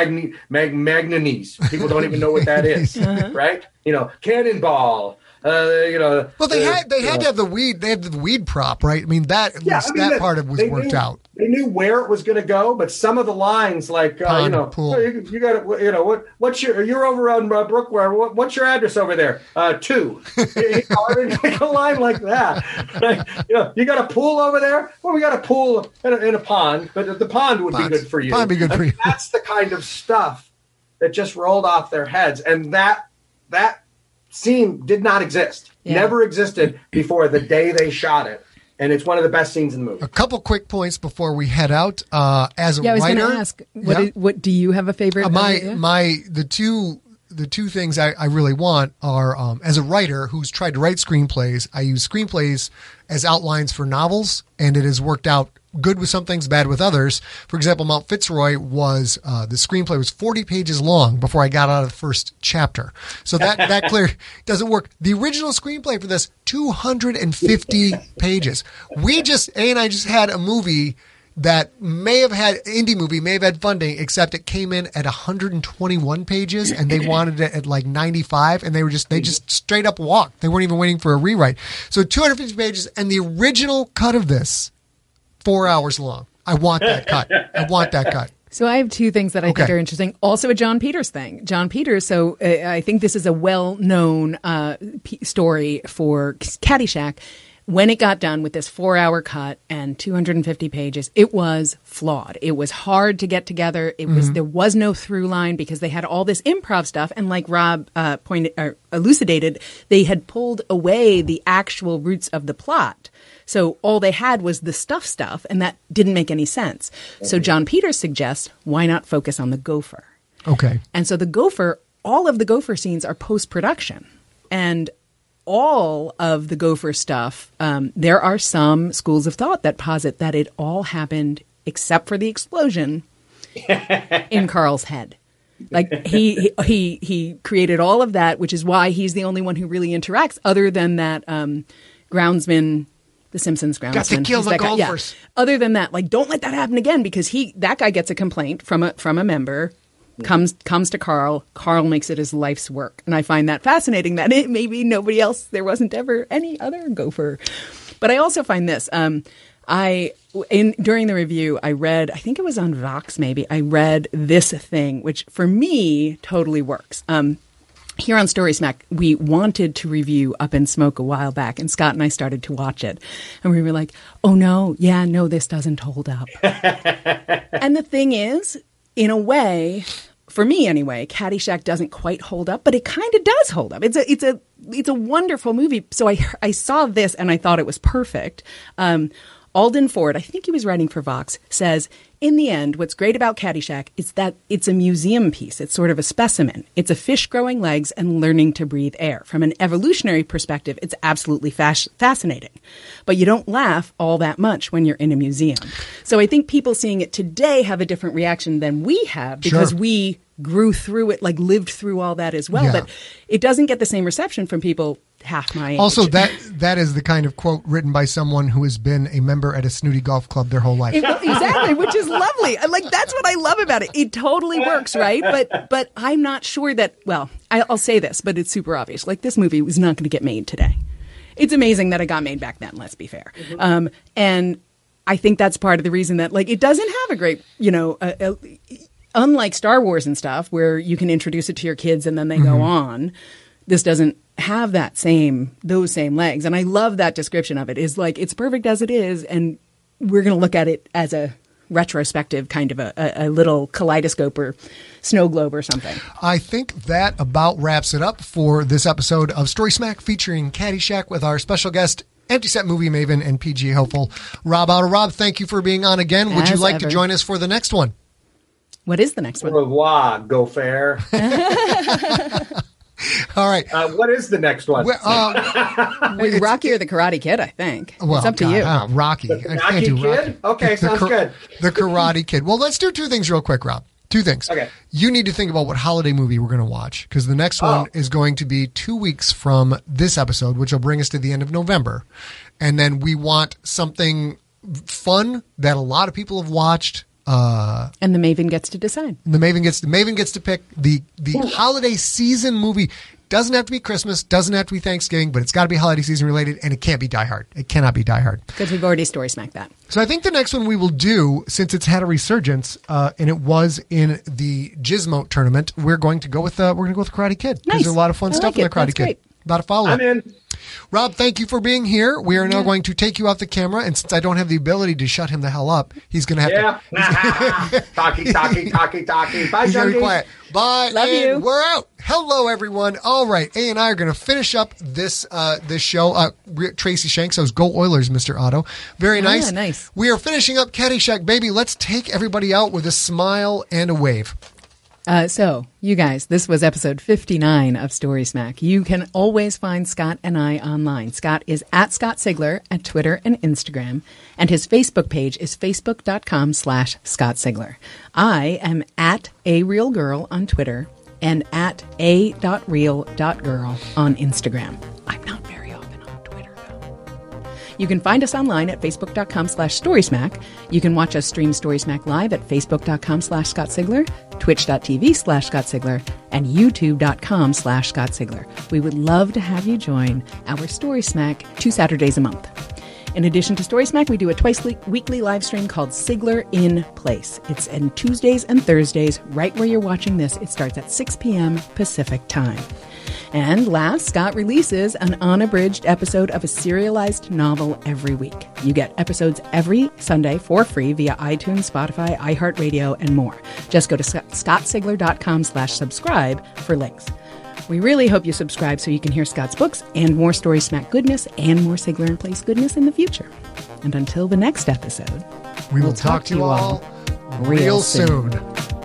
[SPEAKER 3] Magnanese. People don't even know what that is, right? Cannonball.
[SPEAKER 2] Well, they had to have the weed. They had the weed prop, right? I mean, that part of it was worked out.
[SPEAKER 3] They knew where it was going to go, but some of the lines, like
[SPEAKER 2] pool.
[SPEAKER 3] Oh, you got to, what's you're over on Brookware. What's your address over there? 2. Like a line like that. Right? You got a pool over there. Well, we got a pool in a pond, but the pond would be good for you.
[SPEAKER 2] Pond would be good for you.
[SPEAKER 3] That's the kind of stuff that just rolled off their heads, and that scene did not exist. Never existed before the day they shot it. And it's one of the best scenes in the movie.
[SPEAKER 2] A couple quick points before we head out. As a writer,
[SPEAKER 1] I was going to ask, what do you have a favorite?
[SPEAKER 2] The two things I really want are, as a writer who's tried to write screenplays, I use screenplays as outlines for novels, and it has worked out good with some things, bad with others. For example, Mount Fitzroy was, the screenplay was 40 pages long before I got out of the first chapter. So that clear doesn't work. The original screenplay for this, 250 pages. A and I just had a movie that may have had funding, except it came in at 121 pages and they wanted it at like 95, and they just straight up walked. They weren't even waiting for a rewrite. So 250 pages, and the original cut of this, 4 hours long. I want that cut.
[SPEAKER 1] So I have two things that I think are interesting. Also a John Peters thing. John Peters, so I think this is a well-known story for Caddyshack. When it got done with this 4-hour cut and 250 pages, it was flawed. It was hard to get together. There was no through line because they had all this improv stuff. And like Rob elucidated, they had pulled away the actual roots of the plot. So all they had was the stuff, and that didn't make any sense. So John Peters suggests, why not focus on the gopher?
[SPEAKER 2] Okay.
[SPEAKER 1] And so all of the gopher scenes are post-production. And all of the gopher stuff, there are some schools of thought that posit that it all happened, except for the explosion, in Carl's head. Like he created all of that, which is why he's the only one who really interacts, other than that groundsman, the Simpsons groundsman.
[SPEAKER 2] Got to kill
[SPEAKER 1] Who's
[SPEAKER 2] the
[SPEAKER 1] that guy?
[SPEAKER 2] golfers.
[SPEAKER 1] Yeah. Other than that, like, don't let that happen again, because that guy gets a complaint from a member. Comes to Carl. Carl makes it his life's work, and I find that fascinating. That maybe nobody else, there wasn't ever any other gopher. But I also find this. During the review, I read, I think it was on Vox, maybe. I read this thing, which for me totally works. Here on Story Smack, we wanted to review Up in Smoke a while back, and Scott and I started to watch it, and we were like, "Oh no, this doesn't hold up." And the thing is, in a way, for me anyway, Caddyshack doesn't quite hold up, but it kind of does hold up. It's a wonderful movie. So I saw this and I thought it was perfect. Alden Ford, I think he was writing for Vox, says, in the end, what's great about Caddyshack is that it's a museum piece. It's sort of a specimen. It's a fish growing legs and learning to breathe air. From an evolutionary perspective, it's absolutely fascinating. But you don't laugh all that much when you're in a museum. So I think people seeing it today have a different reaction than we have, because we grew through it, like lived through all that as well.
[SPEAKER 2] Yeah.
[SPEAKER 1] But it doesn't get the same reception from people half my age.
[SPEAKER 2] Also, that is the kind of quote written by someone who has been a member at a snooty golf club their whole life.
[SPEAKER 1] Exactly, which is lovely. Like, that's what I love about it. It totally works, right? But I'm not sure that, well, I'll say this, but it's super obvious. Like, this movie was not going to get made today. It's amazing that it got made back then, let's be fair. Mm-hmm. And I think that's part of the reason that, like, it doesn't have a great, unlike Star Wars and stuff, where you can introduce it to your kids and then they go on, this doesn't have those same legs. And I love that description of it. Is like, it's perfect as it is, and we're going to look at it as a retrospective kind of a little kaleidoscope or snow globe or something.
[SPEAKER 2] I think that about wraps it up for this episode of Story Smack featuring Caddyshack with our special guest, Empty Set Movie Maven and PGA hopeful, Rob Otto. Rob, thank you for being on again. Would you like to join us for the next one?
[SPEAKER 1] What is the next one?
[SPEAKER 3] Au revoir, go fair.
[SPEAKER 2] All right.
[SPEAKER 3] What is the next one?
[SPEAKER 1] Rocky or the Karate Kid, I think.
[SPEAKER 2] Well,
[SPEAKER 1] it's up to you.
[SPEAKER 2] Rocky.
[SPEAKER 3] The Karate Kid? Okay, sounds good.
[SPEAKER 2] The Karate Kid. Well, let's do two things real quick, Rob. Two things.
[SPEAKER 3] Okay.
[SPEAKER 2] You need to think about what holiday movie we're going to watch, because the next one is going to be 2 weeks from this episode, which will bring us to the end of November. And then we want something fun that a lot of people have watched.
[SPEAKER 1] And the Maven gets to decide.
[SPEAKER 2] The Maven gets to pick the holiday season movie. Doesn't have to be Christmas, doesn't have to be Thanksgiving, but it's got to be holiday season related, and it can't be Die Hard. It cannot be Die Hard.
[SPEAKER 1] Because we've already story smacked that.
[SPEAKER 2] So I think the next one we will do, since it's had a resurgence, and it was in the Gizmo tournament, we're going to go with Karate Kid. Because there's a lot of fun stuff in the Karate Kid.
[SPEAKER 1] Great.
[SPEAKER 2] A lot of follow-up.
[SPEAKER 3] I'm in.
[SPEAKER 2] Rob, thank you for being here. We are now going to take you off the camera, and since I don't have the ability to shut him the hell up, he's going to have
[SPEAKER 3] to... Talkie. Bye,
[SPEAKER 2] he's going to be
[SPEAKER 3] junkies.
[SPEAKER 2] quiet. Bye.
[SPEAKER 1] Love you.
[SPEAKER 2] We're out. Hello, everyone. All right. A and I are going to finish up this show. Tracy Shanks says, go Oilers, Mr. Otto. Very nice.
[SPEAKER 1] Yeah, nice.
[SPEAKER 2] We are finishing up Caddyshack, baby. Let's take everybody out with a smile and a wave.
[SPEAKER 1] So, you guys, this was episode 59 of Story Smack. You can always find Scott and I online. Scott is at Scott Sigler at Twitter and Instagram, and his Facebook page is facebook.com/Scott Sigler. I am at arealgirl on Twitter and at a.real.girl on Instagram. I'm not very often on Twitter, though. You can find us online at facebook.com/StorySmack. You can watch us stream Story Smack live at facebook.com/Scott Sigler, twitch.tv/Scott Sigler, and youtube.com/Scott Sigler. We would love to have you join our Story Smack 2 Saturdays a month. In addition to Story Smack, we do a twice-weekly live stream called Sigler in Place. It's on Tuesdays and Thursdays, right where you're watching this. It starts at 6 p.m. Pacific time. And last, Scott releases an unabridged episode of a serialized novel every week. You get episodes every Sunday for free via iTunes, Spotify, iHeartRadio, and more. Just go to scottsigler.com/subscribe for links. We really hope you subscribe so you can hear Scott's books and more Story Smack goodness and more Sigler in Place goodness in the future. And until the next episode,
[SPEAKER 2] we will talk to you all real soon.